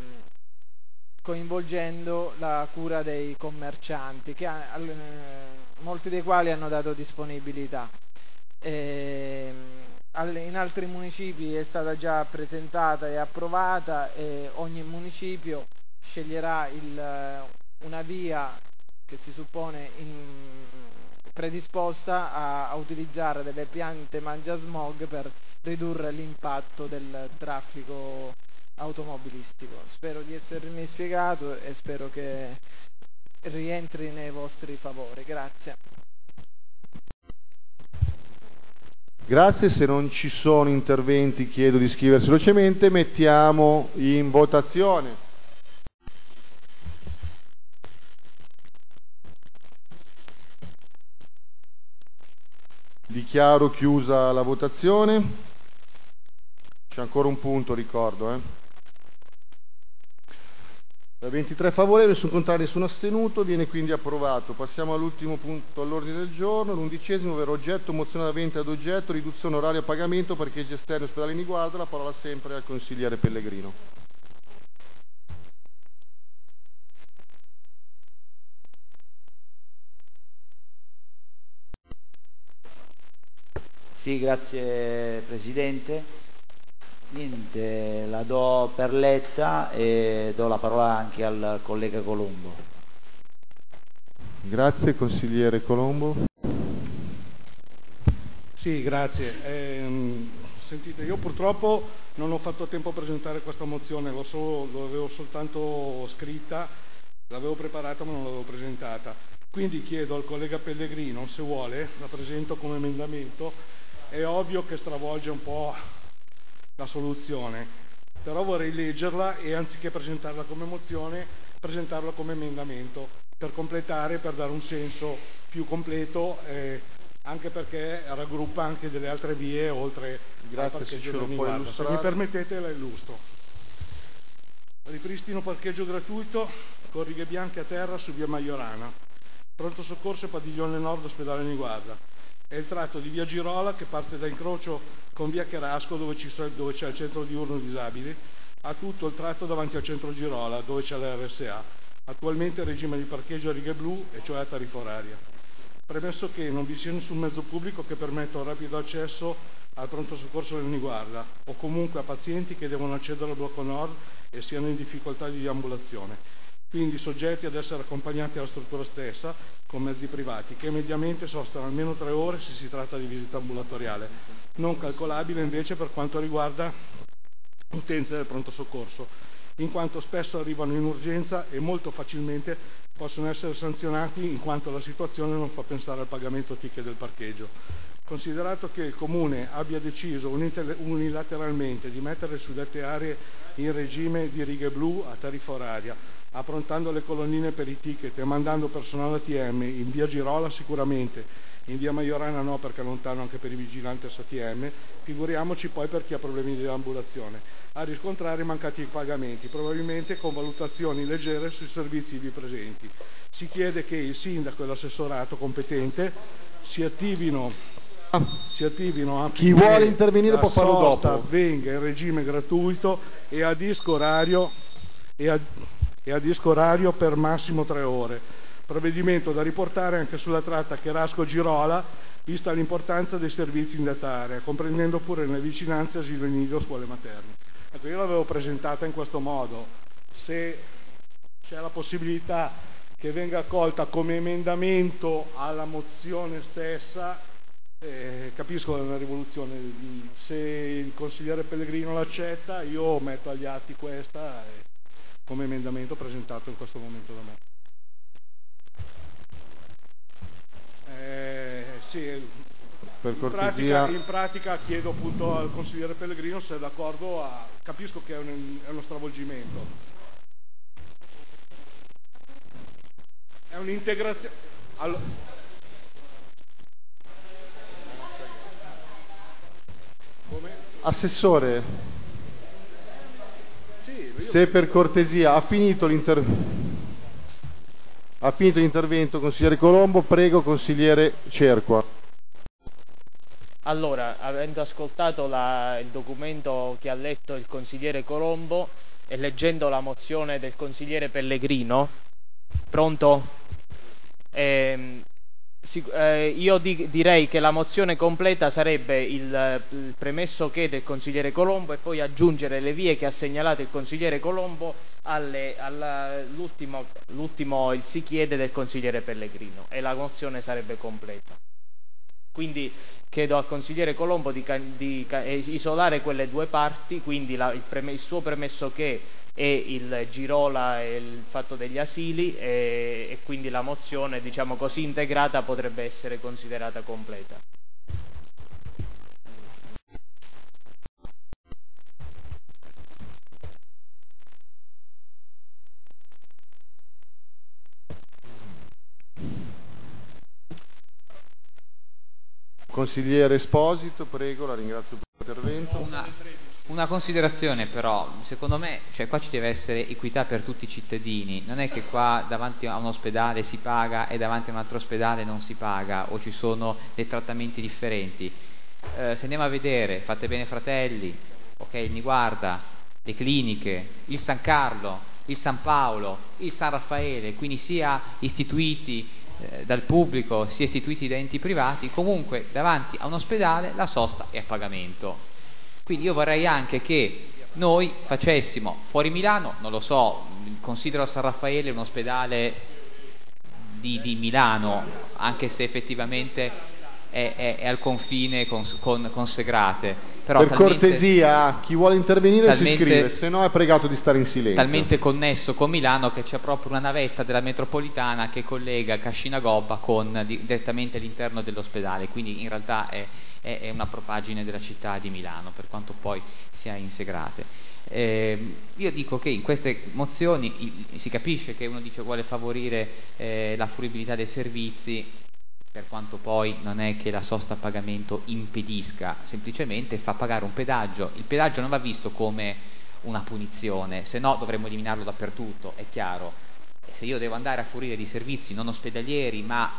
coinvolgendo la cura dei commercianti, che ha- al- eh, molti dei quali hanno dato disponibilità. Eh, al- in altri municipi è stata già presentata e approvata e ogni municipio sceglierà il, eh, una via che si suppone in, predisposta a, a utilizzare delle piante mangiasmog per ridurre l'impatto del traffico automobilistico. Spero di essermi spiegato e spero che rientri nei vostri favori. Grazie. Grazie, se non ci sono interventi chiedo di iscriversi velocemente, mettiamo in votazione. Dichiaro chiusa la votazione. C'è ancora un punto, ricordo. Eh. ventitré favorevoli, nessun contrario, nessun astenuto, viene quindi approvato. Passiamo all'ultimo punto all'ordine del giorno, l'undicesimo, ovvero oggetto, mozione avente ad oggetto, riduzione oraria a pagamento, parcheggi esterni ospedale Niguarda, la parola sempre al consigliere Pellegrino. Sì, grazie Presidente. Niente, la do per letta e do la parola anche al collega Colombo. Grazie, consigliere Colombo. Sì, grazie. Ehm, sentite, io purtroppo non ho fatto tempo a presentare questa mozione, l'ho solo, l'avevo soltanto scritta, l'avevo preparata ma non l'avevo presentata. Quindi chiedo al collega Pellegrino, se vuole, la presento come emendamento. È ovvio che stravolge un po' la soluzione, però vorrei leggerla e anziché presentarla come mozione, presentarla come emendamento per completare, per dare un senso più completo, eh, anche perché raggruppa anche delle altre vie oltre Grazie, al parcheggio se ce lo del puoi Niguarda. Se illustrare. mi permettete la illustro. Ripristino parcheggio gratuito con righe bianche a terra su via Maiorana. Pronto soccorso e padiglione nord ospedale Niguarda. È il tratto di via Girola che parte da incrocio con via Cherasco dove, ci so- dove c'è il centro diurno disabili ha tutto il tratto davanti al centro Girola, dove c'è l'R S A, attualmente in regime di parcheggio a righe blu, e cioè a tariffa oraria. Premesso che non vi sia nessun mezzo pubblico che permetta un rapido accesso al pronto soccorso del Niguarda, o comunque a pazienti che devono accedere al blocco nord e siano in difficoltà di deambulazione, quindi soggetti ad essere accompagnati alla struttura stessa con mezzi privati, che mediamente sostano almeno tre ore se si tratta di visita ambulatoriale, non calcolabile invece per quanto riguarda utenze del pronto soccorso, in quanto spesso arrivano in urgenza e molto facilmente possono essere sanzionati in quanto la situazione non fa pensare al pagamento ticket del parcheggio. Considerato che il Comune abbia deciso unilateralmente di mettere suddette aree in regime di righe blu a tariffa oraria, approntando le colonnine per i ticket e mandando personale A T M in via Girola sicuramente, in via Maiorana no perché è lontano anche per i vigilanti S T M, figuriamoci poi per chi ha problemi di deambulazione, a riscontrare mancati pagamenti, probabilmente con valutazioni leggere sui servizi ivi presenti. Si chiede che il sindaco e l'assessorato competente si attivino si attivino Chi vuole intervenire può farlo dopo. La sosta venga in regime gratuito e a disco orario e a, e a disco orario per massimo tre ore. Provvedimento da riportare anche sulla tratta Cherasco-Girola, vista l'importanza dei servizi in detta area, comprendendo pure nelle vicinanze asilo nido o scuole materne. Ecco, io l'avevo presentata in questo modo. Se c'è la possibilità che venga accolta come emendamento alla mozione stessa, Eh, capisco che è una rivoluzione. Se il consigliere Pellegrino l'accetta, io metto agli atti questa eh, come emendamento presentato in questo momento da me. Eh, sì, per in, cortesia... pratica, in pratica chiedo appunto al consigliere Pellegrino se è d'accordo a... Capisco che è, un, è uno stravolgimento. È un'integrazione... Allora, Assessore, sì, se per cortesia ha finito, l'inter... ha finito l'intervento consigliere Colombo, prego consigliere Cerqua. Allora, avendo ascoltato la, il documento che ha letto il consigliere Colombo e leggendo la mozione del consigliere Pellegrino, pronto? Ehm, Sì, eh, io di, direi che la mozione completa sarebbe il, il premesso che del consigliere Colombo e poi aggiungere le vie che ha segnalato il consigliere Colombo alle, alla, l'ultimo, l'ultimo il si chiede del consigliere Pellegrino, e la mozione sarebbe completa. Quindi chiedo al consigliere Colombo di, di, di isolare quelle due parti, quindi la, il, preme, il suo premesso che e il Girola e il fatto degli asili, e, e quindi la mozione, diciamo così, integrata potrebbe essere considerata completa. Consigliere Esposito, prego, la ringrazio per l'intervento. Una... Una considerazione però, secondo me, cioè qua ci deve essere equità per tutti i cittadini, non è che qua davanti a un ospedale si paga e davanti a un altro ospedale non si paga o ci sono dei trattamenti differenti. Eh, se andiamo a vedere, fate bene fratelli, ok, il Niguarda, le cliniche, il San Carlo, il San Paolo, il San Raffaele, quindi sia istituiti eh, dal pubblico sia istituiti da enti privati, comunque davanti a un ospedale la sosta è a pagamento. Quindi io vorrei anche che noi facessimo fuori Milano, non lo so, considero San Raffaele un ospedale di, di Milano, anche se effettivamente è, è, è al confine con, con, con Segrate. Però per talmente, cortesia, chi vuole intervenire talmente, si iscrive, se no è pregato di stare in silenzio. Talmente connesso con Milano che c'è proprio una navetta della metropolitana che collega Cascina Gobba con di, direttamente all'interno dell'ospedale, quindi in realtà è, è, è una propagine della città di Milano, per quanto poi sia in Segrate. Eh, io dico che in queste mozioni si capisce che uno dice vuole favorire eh, la fruibilità dei servizi, per quanto poi non è che la sosta a pagamento impedisca, semplicemente fa pagare un pedaggio. Il pedaggio non va visto come una punizione, se no dovremmo eliminarlo dappertutto, è chiaro. Se io devo andare a fornire di servizi non ospedalieri ma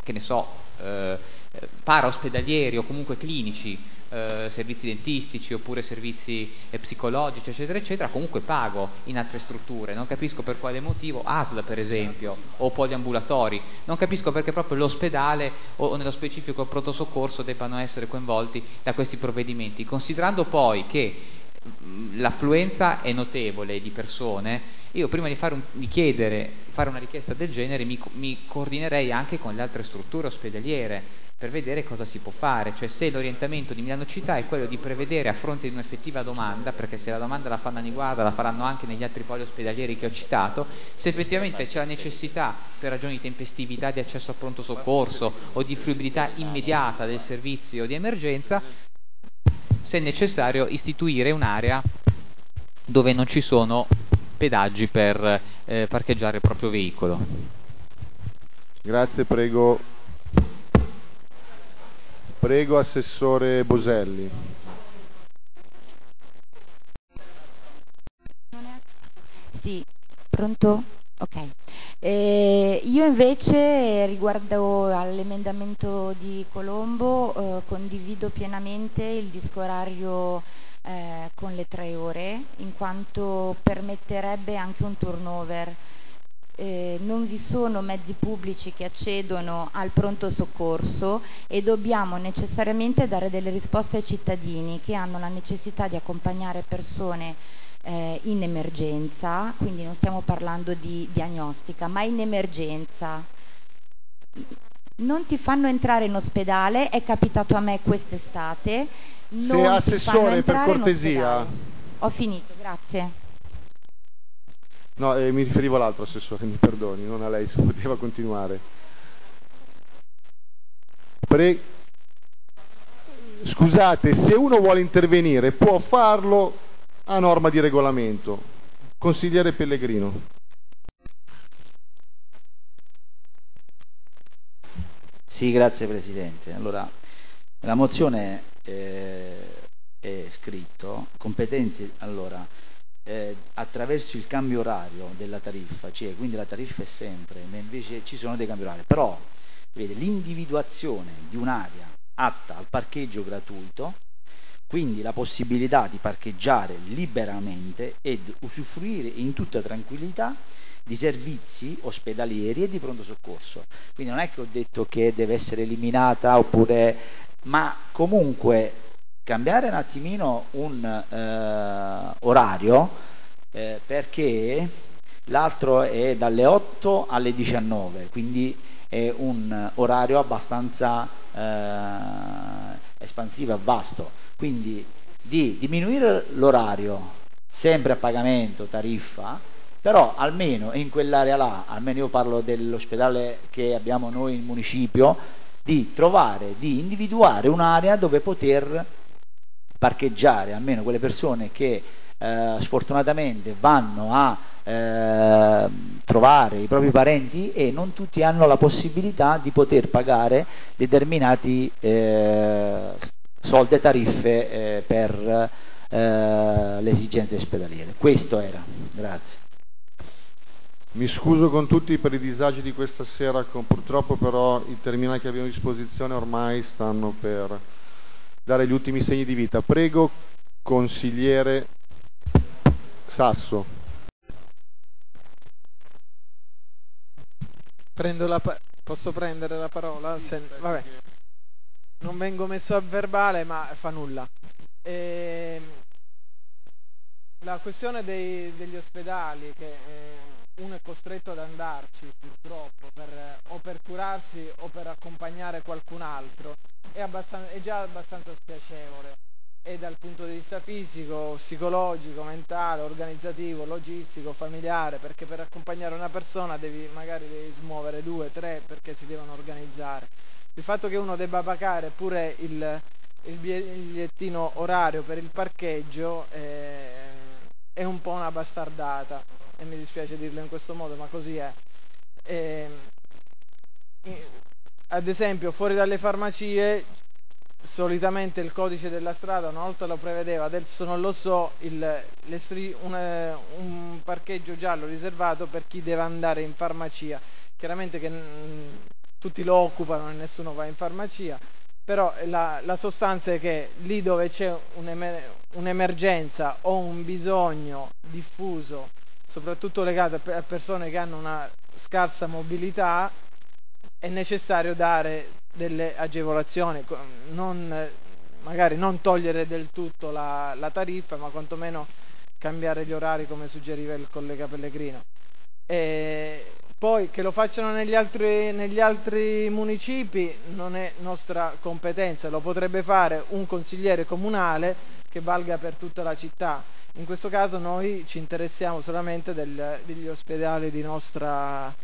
che ne so, eh, para-ospedalieri o comunque clinici, eh, servizi dentistici oppure servizi eh, psicologici, eccetera, eccetera, comunque pago in altre strutture. Non capisco per quale motivo, A S L per esempio, o poliambulatori, non capisco perché proprio l'ospedale o, o nello specifico il pronto soccorso debbano essere coinvolti da questi provvedimenti, considerando poi che l'affluenza è notevole di persone. Io prima di, fare un, di chiedere, fare una richiesta del genere mi, mi coordinerei anche con le altre strutture ospedaliere per vedere cosa si può fare, cioè se l'orientamento di Milano Città è quello di prevedere, a fronte di un'effettiva domanda, perché se la domanda la fanno a Niguarda la faranno anche negli altri poli ospedalieri che ho citato, se effettivamente c'è la necessità per ragioni di tempestività di accesso al pronto soccorso o di fruibilità immediata del servizio di emergenza, se è necessario istituire un'area dove non ci sono pedaggi per eh, parcheggiare il proprio veicolo. Grazie, prego. Prego, Assessore Boselli. Sì, pronto? Ok. Eh, io invece riguardo all'emendamento di Colombo eh, condivido pienamente il disco orario eh, con le tre ore, in quanto permetterebbe anche un turnover. Eh, non vi sono mezzi pubblici che accedono al pronto soccorso e dobbiamo necessariamente dare delle risposte ai cittadini che hanno la necessità di accompagnare persone eh, in emergenza, quindi non stiamo parlando di diagnostica, ma in emergenza. Non ti fanno entrare in ospedale, è capitato a me quest'estate. Non Se ti Assessore, fanno per entrare in cortesia. ospedale. Ho finito, grazie. No, eh, mi riferivo all'altro Assessore, mi perdoni, non a lei, se poteva continuare. Pre... Scusate, se uno vuole intervenire può farlo a norma di regolamento. Consigliere Pellegrino. Sì, grazie Presidente. Allora, la mozione eh, è scritto competenze, allora, eh, attraverso il cambio orario della tariffa, cioè quindi la tariffa è sempre, ma invece ci sono dei cambi orari, però vede, l'individuazione di un'area atta al parcheggio gratuito, quindi la possibilità di parcheggiare liberamente ed usufruire in tutta tranquillità di servizi ospedalieri e di pronto soccorso. Quindi non è che ho detto che deve essere eliminata oppure, ma comunque cambiare un attimino un eh, orario eh, perché l'altro è dalle otto alle diciannove, quindi è un orario abbastanza eh, espansivo e vasto, quindi di diminuire l'orario sempre a pagamento, tariffa, però almeno in quell'area là, almeno io parlo dell'ospedale che abbiamo noi in municipio, di trovare, di individuare un'area dove poter parcheggiare almeno quelle persone che eh, sfortunatamente vanno a eh, trovare i propri parenti e non tutti hanno la possibilità di poter pagare determinati eh, soldi e tariffe eh, per eh, le esigenze ospedaliere. Questo era. Grazie. Mi scuso con tutti per i disagi di questa sera, con, purtroppo però i terminali che abbiamo a disposizione ormai stanno per dare gli ultimi segni di vita. Prego, consigliere Sasso. Prendo la pa- posso prendere la parola? Se- vabbè. Non vengo messo a verbale, ma fa nulla. E... La questione dei, degli ospedali, che eh, uno è costretto ad andarci purtroppo per, o per curarsi o per accompagnare qualcun altro, è, abbastan- è già abbastanza spiacevole, e dal punto di vista fisico, psicologico, mentale, organizzativo, logistico, familiare, perché per accompagnare una persona devi magari devi smuovere due, tre, perché si devono organizzare. Il fatto che uno debba pagare pure il, il bigliettino orario per il parcheggio eh, è un po' una bastardata, e mi dispiace dirlo in questo modo, ma così è. E, ad esempio, fuori dalle farmacie, solitamente il codice della strada una volta lo prevedeva, adesso non lo so, il, le stri- un, un parcheggio giallo riservato per chi deve andare in farmacia. Chiaramente che mh, tutti lo occupano e nessuno va in farmacia, però la, la sostanza è che lì dove c'è un'emer- un'emergenza o un bisogno diffuso, soprattutto legato a persone che hanno una scarsa mobilità, è necessario dare delle agevolazioni, non, magari non togliere del tutto la, la tariffa, ma quantomeno cambiare gli orari come suggeriva il collega Pellegrino. E poi che lo facciano negli altri, negli altri municipi non è nostra competenza, lo potrebbe fare un consigliere comunale che valga per tutta la città. In questo caso noi ci interessiamo solamente del, degli ospedali di nostra...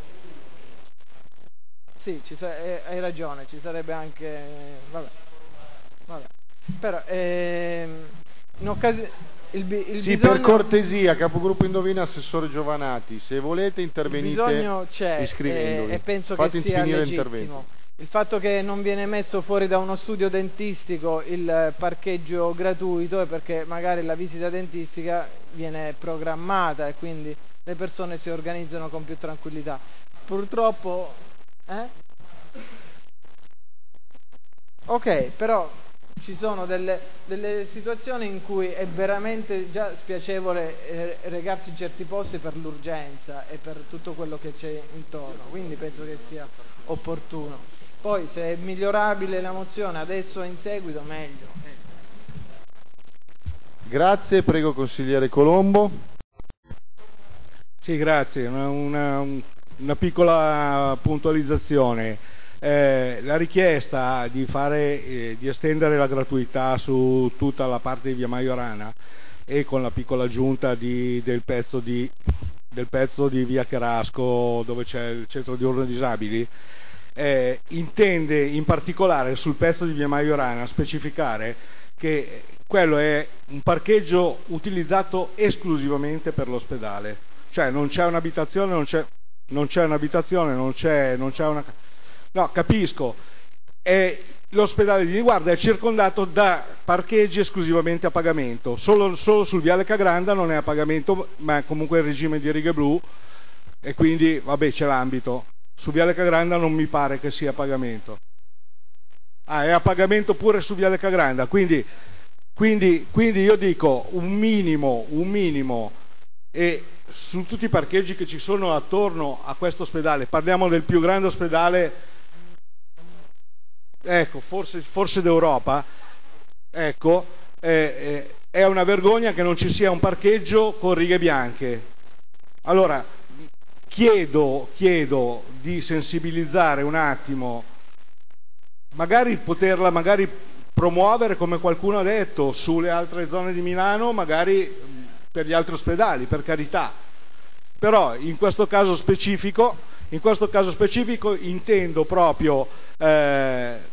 Sì, ci sa... hai ragione, ci sarebbe anche... Vabbè. Vabbè. Però ehm, in occasione... Il, bi- il sì, bisogno... per cortesia, capogruppo Indovina, assessore Giovanati, se volete intervenite il bisogno c'è iscrivendovi. e, e penso Fate che sia finire legittimo. l'intervento. Il fatto che non viene messo fuori da uno studio dentistico il parcheggio gratuito è perché magari la visita dentistica viene programmata e quindi le persone si organizzano con più tranquillità. Purtroppo... Eh? Ok, però... ci sono delle, delle situazioni in cui è veramente già spiacevole eh, recarsi in certi posti per l'urgenza e per tutto quello che c'è intorno, quindi penso che sia opportuno. Poi se è migliorabile la mozione adesso o in seguito, meglio. Grazie, prego consigliere Colombo. Sì, grazie, una, una, una piccola puntualizzazione. Eh, la richiesta di, fare, eh, di estendere la gratuità su tutta la parte di via Majorana e con la piccola aggiunta di, del, pezzo di, del pezzo di via Cherasco dove c'è il centro di ordine disabili eh, intende in particolare sul pezzo di via Majorana specificare che quello è un parcheggio utilizzato esclusivamente per l'ospedale, cioè non c'è un'abitazione, non c'è, non c'è un'abitazione, non c'è, non c'è una... No, capisco, è, l'ospedale di Niguarda è circondato da parcheggi esclusivamente a pagamento, solo, solo sul Viale Cagranda non è a pagamento, ma è comunque il regime di righe blu e quindi vabbè c'è l'ambito. Su Viale Cagranda non mi pare che sia a pagamento. Ah, è a pagamento pure su Viale Cagranda, quindi, quindi, quindi io dico un minimo, un minimo e su tutti i parcheggi che ci sono attorno a questo ospedale, parliamo del più grande ospedale ecco, forse, forse d'Europa, ecco, eh, eh, è una vergogna che non ci sia un parcheggio con righe bianche. Allora, chiedo, chiedo di sensibilizzare un attimo, magari poterla magari promuovere, come qualcuno ha detto, sulle altre zone di Milano, magari per gli altri ospedali, per carità. Però in questo caso specifico, in questo caso specifico intendo proprio eh,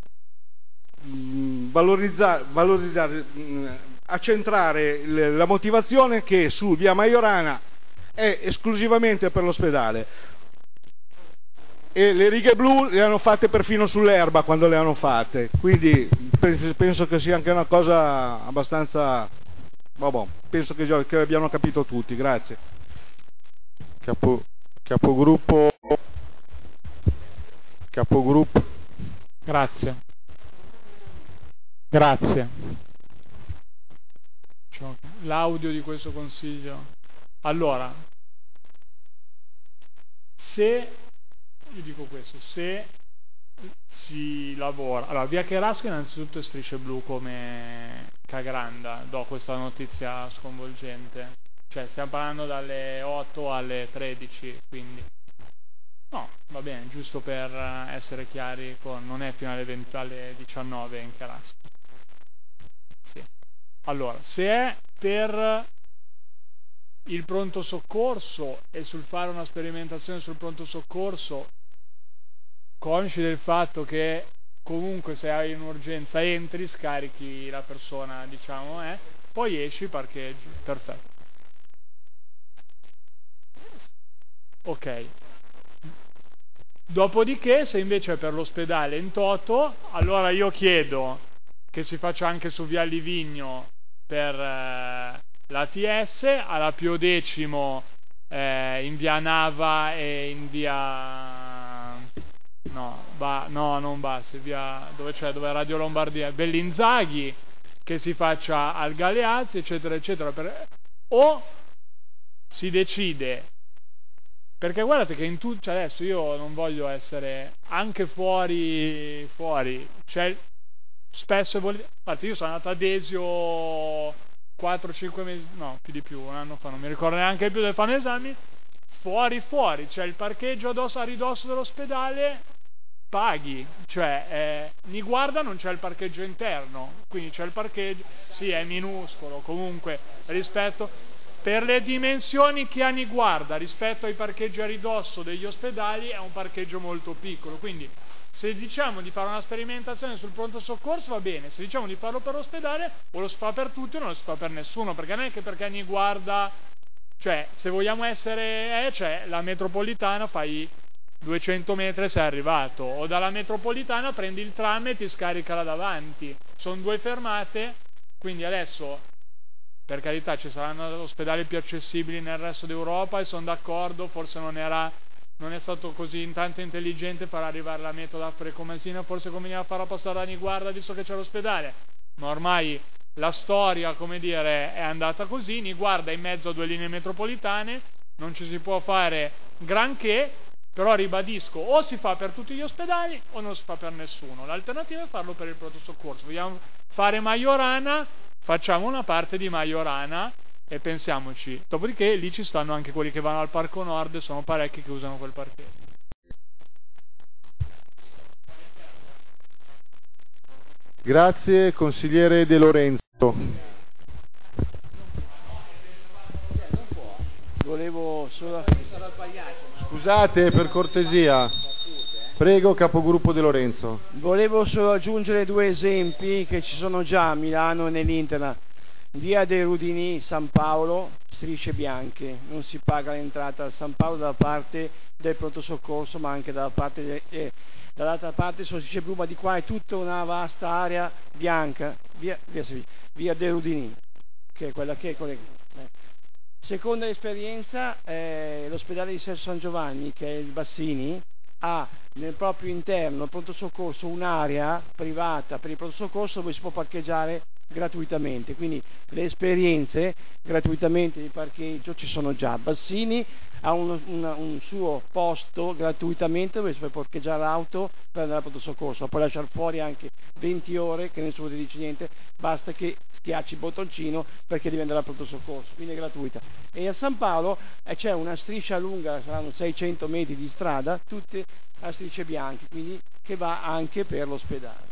valorizzare, valorizzare accentrare la motivazione che su via Majorana è esclusivamente per l'ospedale e le righe blu le hanno fatte perfino sull'erba quando le hanno fatte, quindi penso che sia anche una cosa abbastanza vabbè, penso che, già, che abbiano capito tutti. Grazie. Capo, capogruppo capogruppo grazie grazie l'audio di questo consiglio. Allora, se io dico questo, se si lavora, allora via Cherasco innanzitutto è strisce blu come Cagranda, do questa notizia sconvolgente, cioè stiamo parlando dalle otto alle tredici, quindi no, va bene, giusto per essere chiari, con, non è fino alle, venti, alle diciannove in Cherasco. Sì. Allora, se è per il pronto soccorso e sul fare una sperimentazione sul pronto soccorso, consci del fatto che comunque se hai un'urgenza entri, scarichi la persona, diciamo, eh, poi esci, parcheggi, perfetto. Ok. Dopodiché, se invece è per l'ospedale in toto, allora io chiedo che si faccia anche su via Livigno per eh, l'A T S, alla Pio Decimo eh, in via Nava e in via no, ba, no, non Bassi, via, dove c'è, dove è Radio Lombardia, Bellinzaghi, che si faccia al Galeazzi, eccetera, eccetera, per, o si decide, perché guardate che in tu, cioè adesso io non voglio essere anche fuori, fuori, c'è spesso e volentieri, infatti io sono andato ad Desio quattro cinque mesi, no, più di più, un anno fa, non mi ricordo neanche più dove fanno esami, fuori fuori, c'è il parcheggio addosso, a ridosso dell'ospedale, paghi, cioè eh, Niguarda non c'è il parcheggio interno, quindi c'è il parcheggio, sì è minuscolo, comunque rispetto, per le dimensioni che ha Niguarda rispetto ai parcheggi a ridosso degli ospedali è un parcheggio molto piccolo, quindi se diciamo di fare una sperimentazione sul pronto soccorso va bene, se diciamo di farlo per l'ospedale o lo si fa per tutti o non lo si fa per nessuno, perché non è che perché Niguarda, cioè se vogliamo essere, eh, cioè la metropolitana fai duecento metri e sei arrivato, o dalla metropolitana prendi il tram e ti scarica là davanti, sono due fermate, quindi adesso per carità ci saranno ospedali più accessibili nel resto d'Europa e sono d'accordo, forse non era non è stato così intanto intelligente far arrivare la metro da Frecomasina, forse conveniva farla passare da Niguarda visto che c'è l'ospedale, ma ormai la storia, come dire, è andata così, Niguarda è in mezzo a due linee metropolitane, non ci si può fare granché, però ribadisco, o si fa per tutti gli ospedali o non si fa per nessuno, l'alternativa è farlo per il pronto soccorso, vogliamo fare Majorana, facciamo una parte di Majorana e pensiamoci, dopodiché lì ci stanno anche quelli che vanno al Parco Nord e sono parecchi che usano quel parcheggio. Grazie, consigliere De Lorenzo. Volevo solo... Scusate, per cortesia. Prego, capogruppo De Lorenzo. Volevo solo aggiungere due esempi che ci sono già a Milano e nell'Internet. Via dei Rudini, San Paolo, strisce bianche, non si paga l'entrata a San Paolo da parte del pronto soccorso, ma anche dalla parte de, eh, dall'altra parte sono strisce blu, ma di qua è tutta una vasta area bianca, via, via, via dei Rudini, che è quella che è quella, eh. Seconda esperienza, eh, l'ospedale di Sesto San Giovanni, che è il Bassini, ha nel proprio interno, pronto soccorso, un'area privata per il pronto soccorso dove si può parcheggiare gratuitamente, quindi le esperienze gratuitamente di parcheggio ci sono già. Bassini ha un, una, un suo posto gratuitamente dove si può parcheggiare l'auto per andare al pronto soccorso, puoi lasciare fuori anche venti ore che nessuno ti dice niente, basta che schiacci il bottoncino perché devi andare al pronto soccorso, quindi è gratuita. E a San Paolo eh, c'è una striscia lunga, saranno seicento metri di strada, tutte a strisce bianche, quindi che va anche per l'ospedale.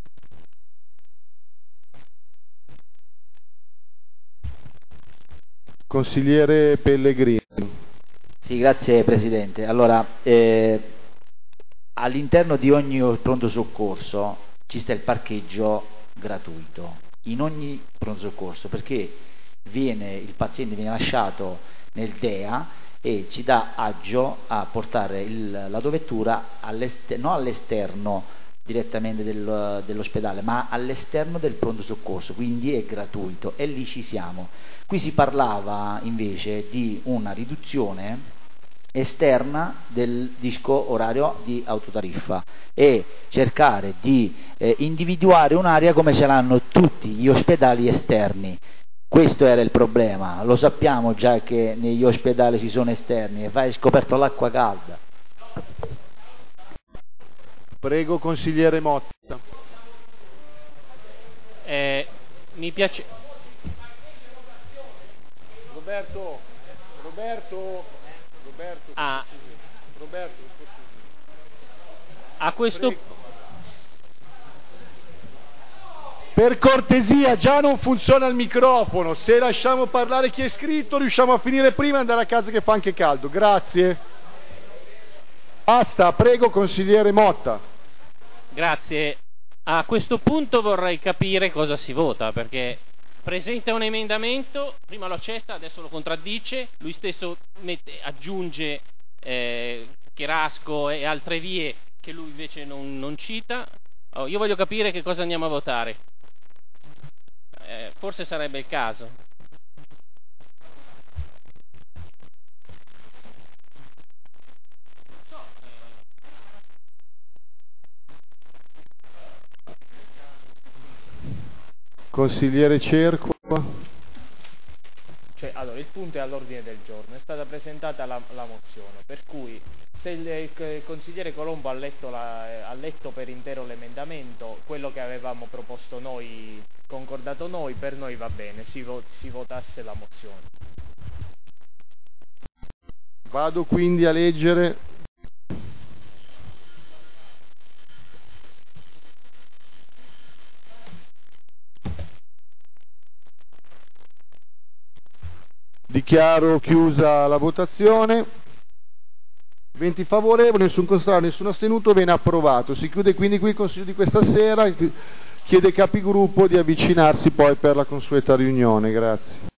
Consigliere Pellegrini. Sì, grazie Presidente. Allora, eh, all'interno di ogni pronto soccorso ci sta il parcheggio gratuito, in ogni pronto soccorso, perché viene, il paziente viene lasciato nel D E A e ci dà agio a portare il, l'autovettura all'ester- non all'esterno direttamente del, dell'ospedale, ma all'esterno del pronto soccorso, quindi è gratuito e lì ci siamo. Qui si parlava invece di una riduzione esterna del disco orario di autotariffa e cercare di eh, individuare un'area come ce l'hanno tutti gli ospedali esterni. Questo era il problema, lo sappiamo già che negli ospedali ci sono esterni e vai scoperto l'acqua calda. Prego, consigliere Motta. Eh, mi piace. Roberto, Roberto, Roberto, ah. Roberto, a questo Prego. Per cortesia, già non funziona il microfono, se lasciamo parlare chi è iscritto riusciamo a finire prima e andare a casa che fa anche caldo, grazie. Basta, prego consigliere Motta. Grazie. A questo punto vorrei capire cosa si vota, perché presenta un emendamento, prima lo accetta, adesso lo contraddice, lui stesso mette, aggiunge eh, Cherasco e altre vie che lui invece non, non cita. Oh, io voglio capire che cosa andiamo a votare. Eh, forse sarebbe il caso. Consigliere Cerqua. Cioè, allora, il punto è all'ordine del giorno, è stata presentata la, la mozione, per cui se il, il consigliere Colombo ha letto, la, ha letto per intero l'emendamento, quello che avevamo proposto noi, concordato noi, per noi va bene, si, vo, si votasse la mozione. Vado quindi a leggere Dichiaro chiusa la votazione. venti favorevoli, nessun contrario, nessun astenuto, viene approvato. Si chiude quindi qui il Consiglio di questa sera. Chiede ai capigruppo di avvicinarsi poi per la consueta riunione. Grazie.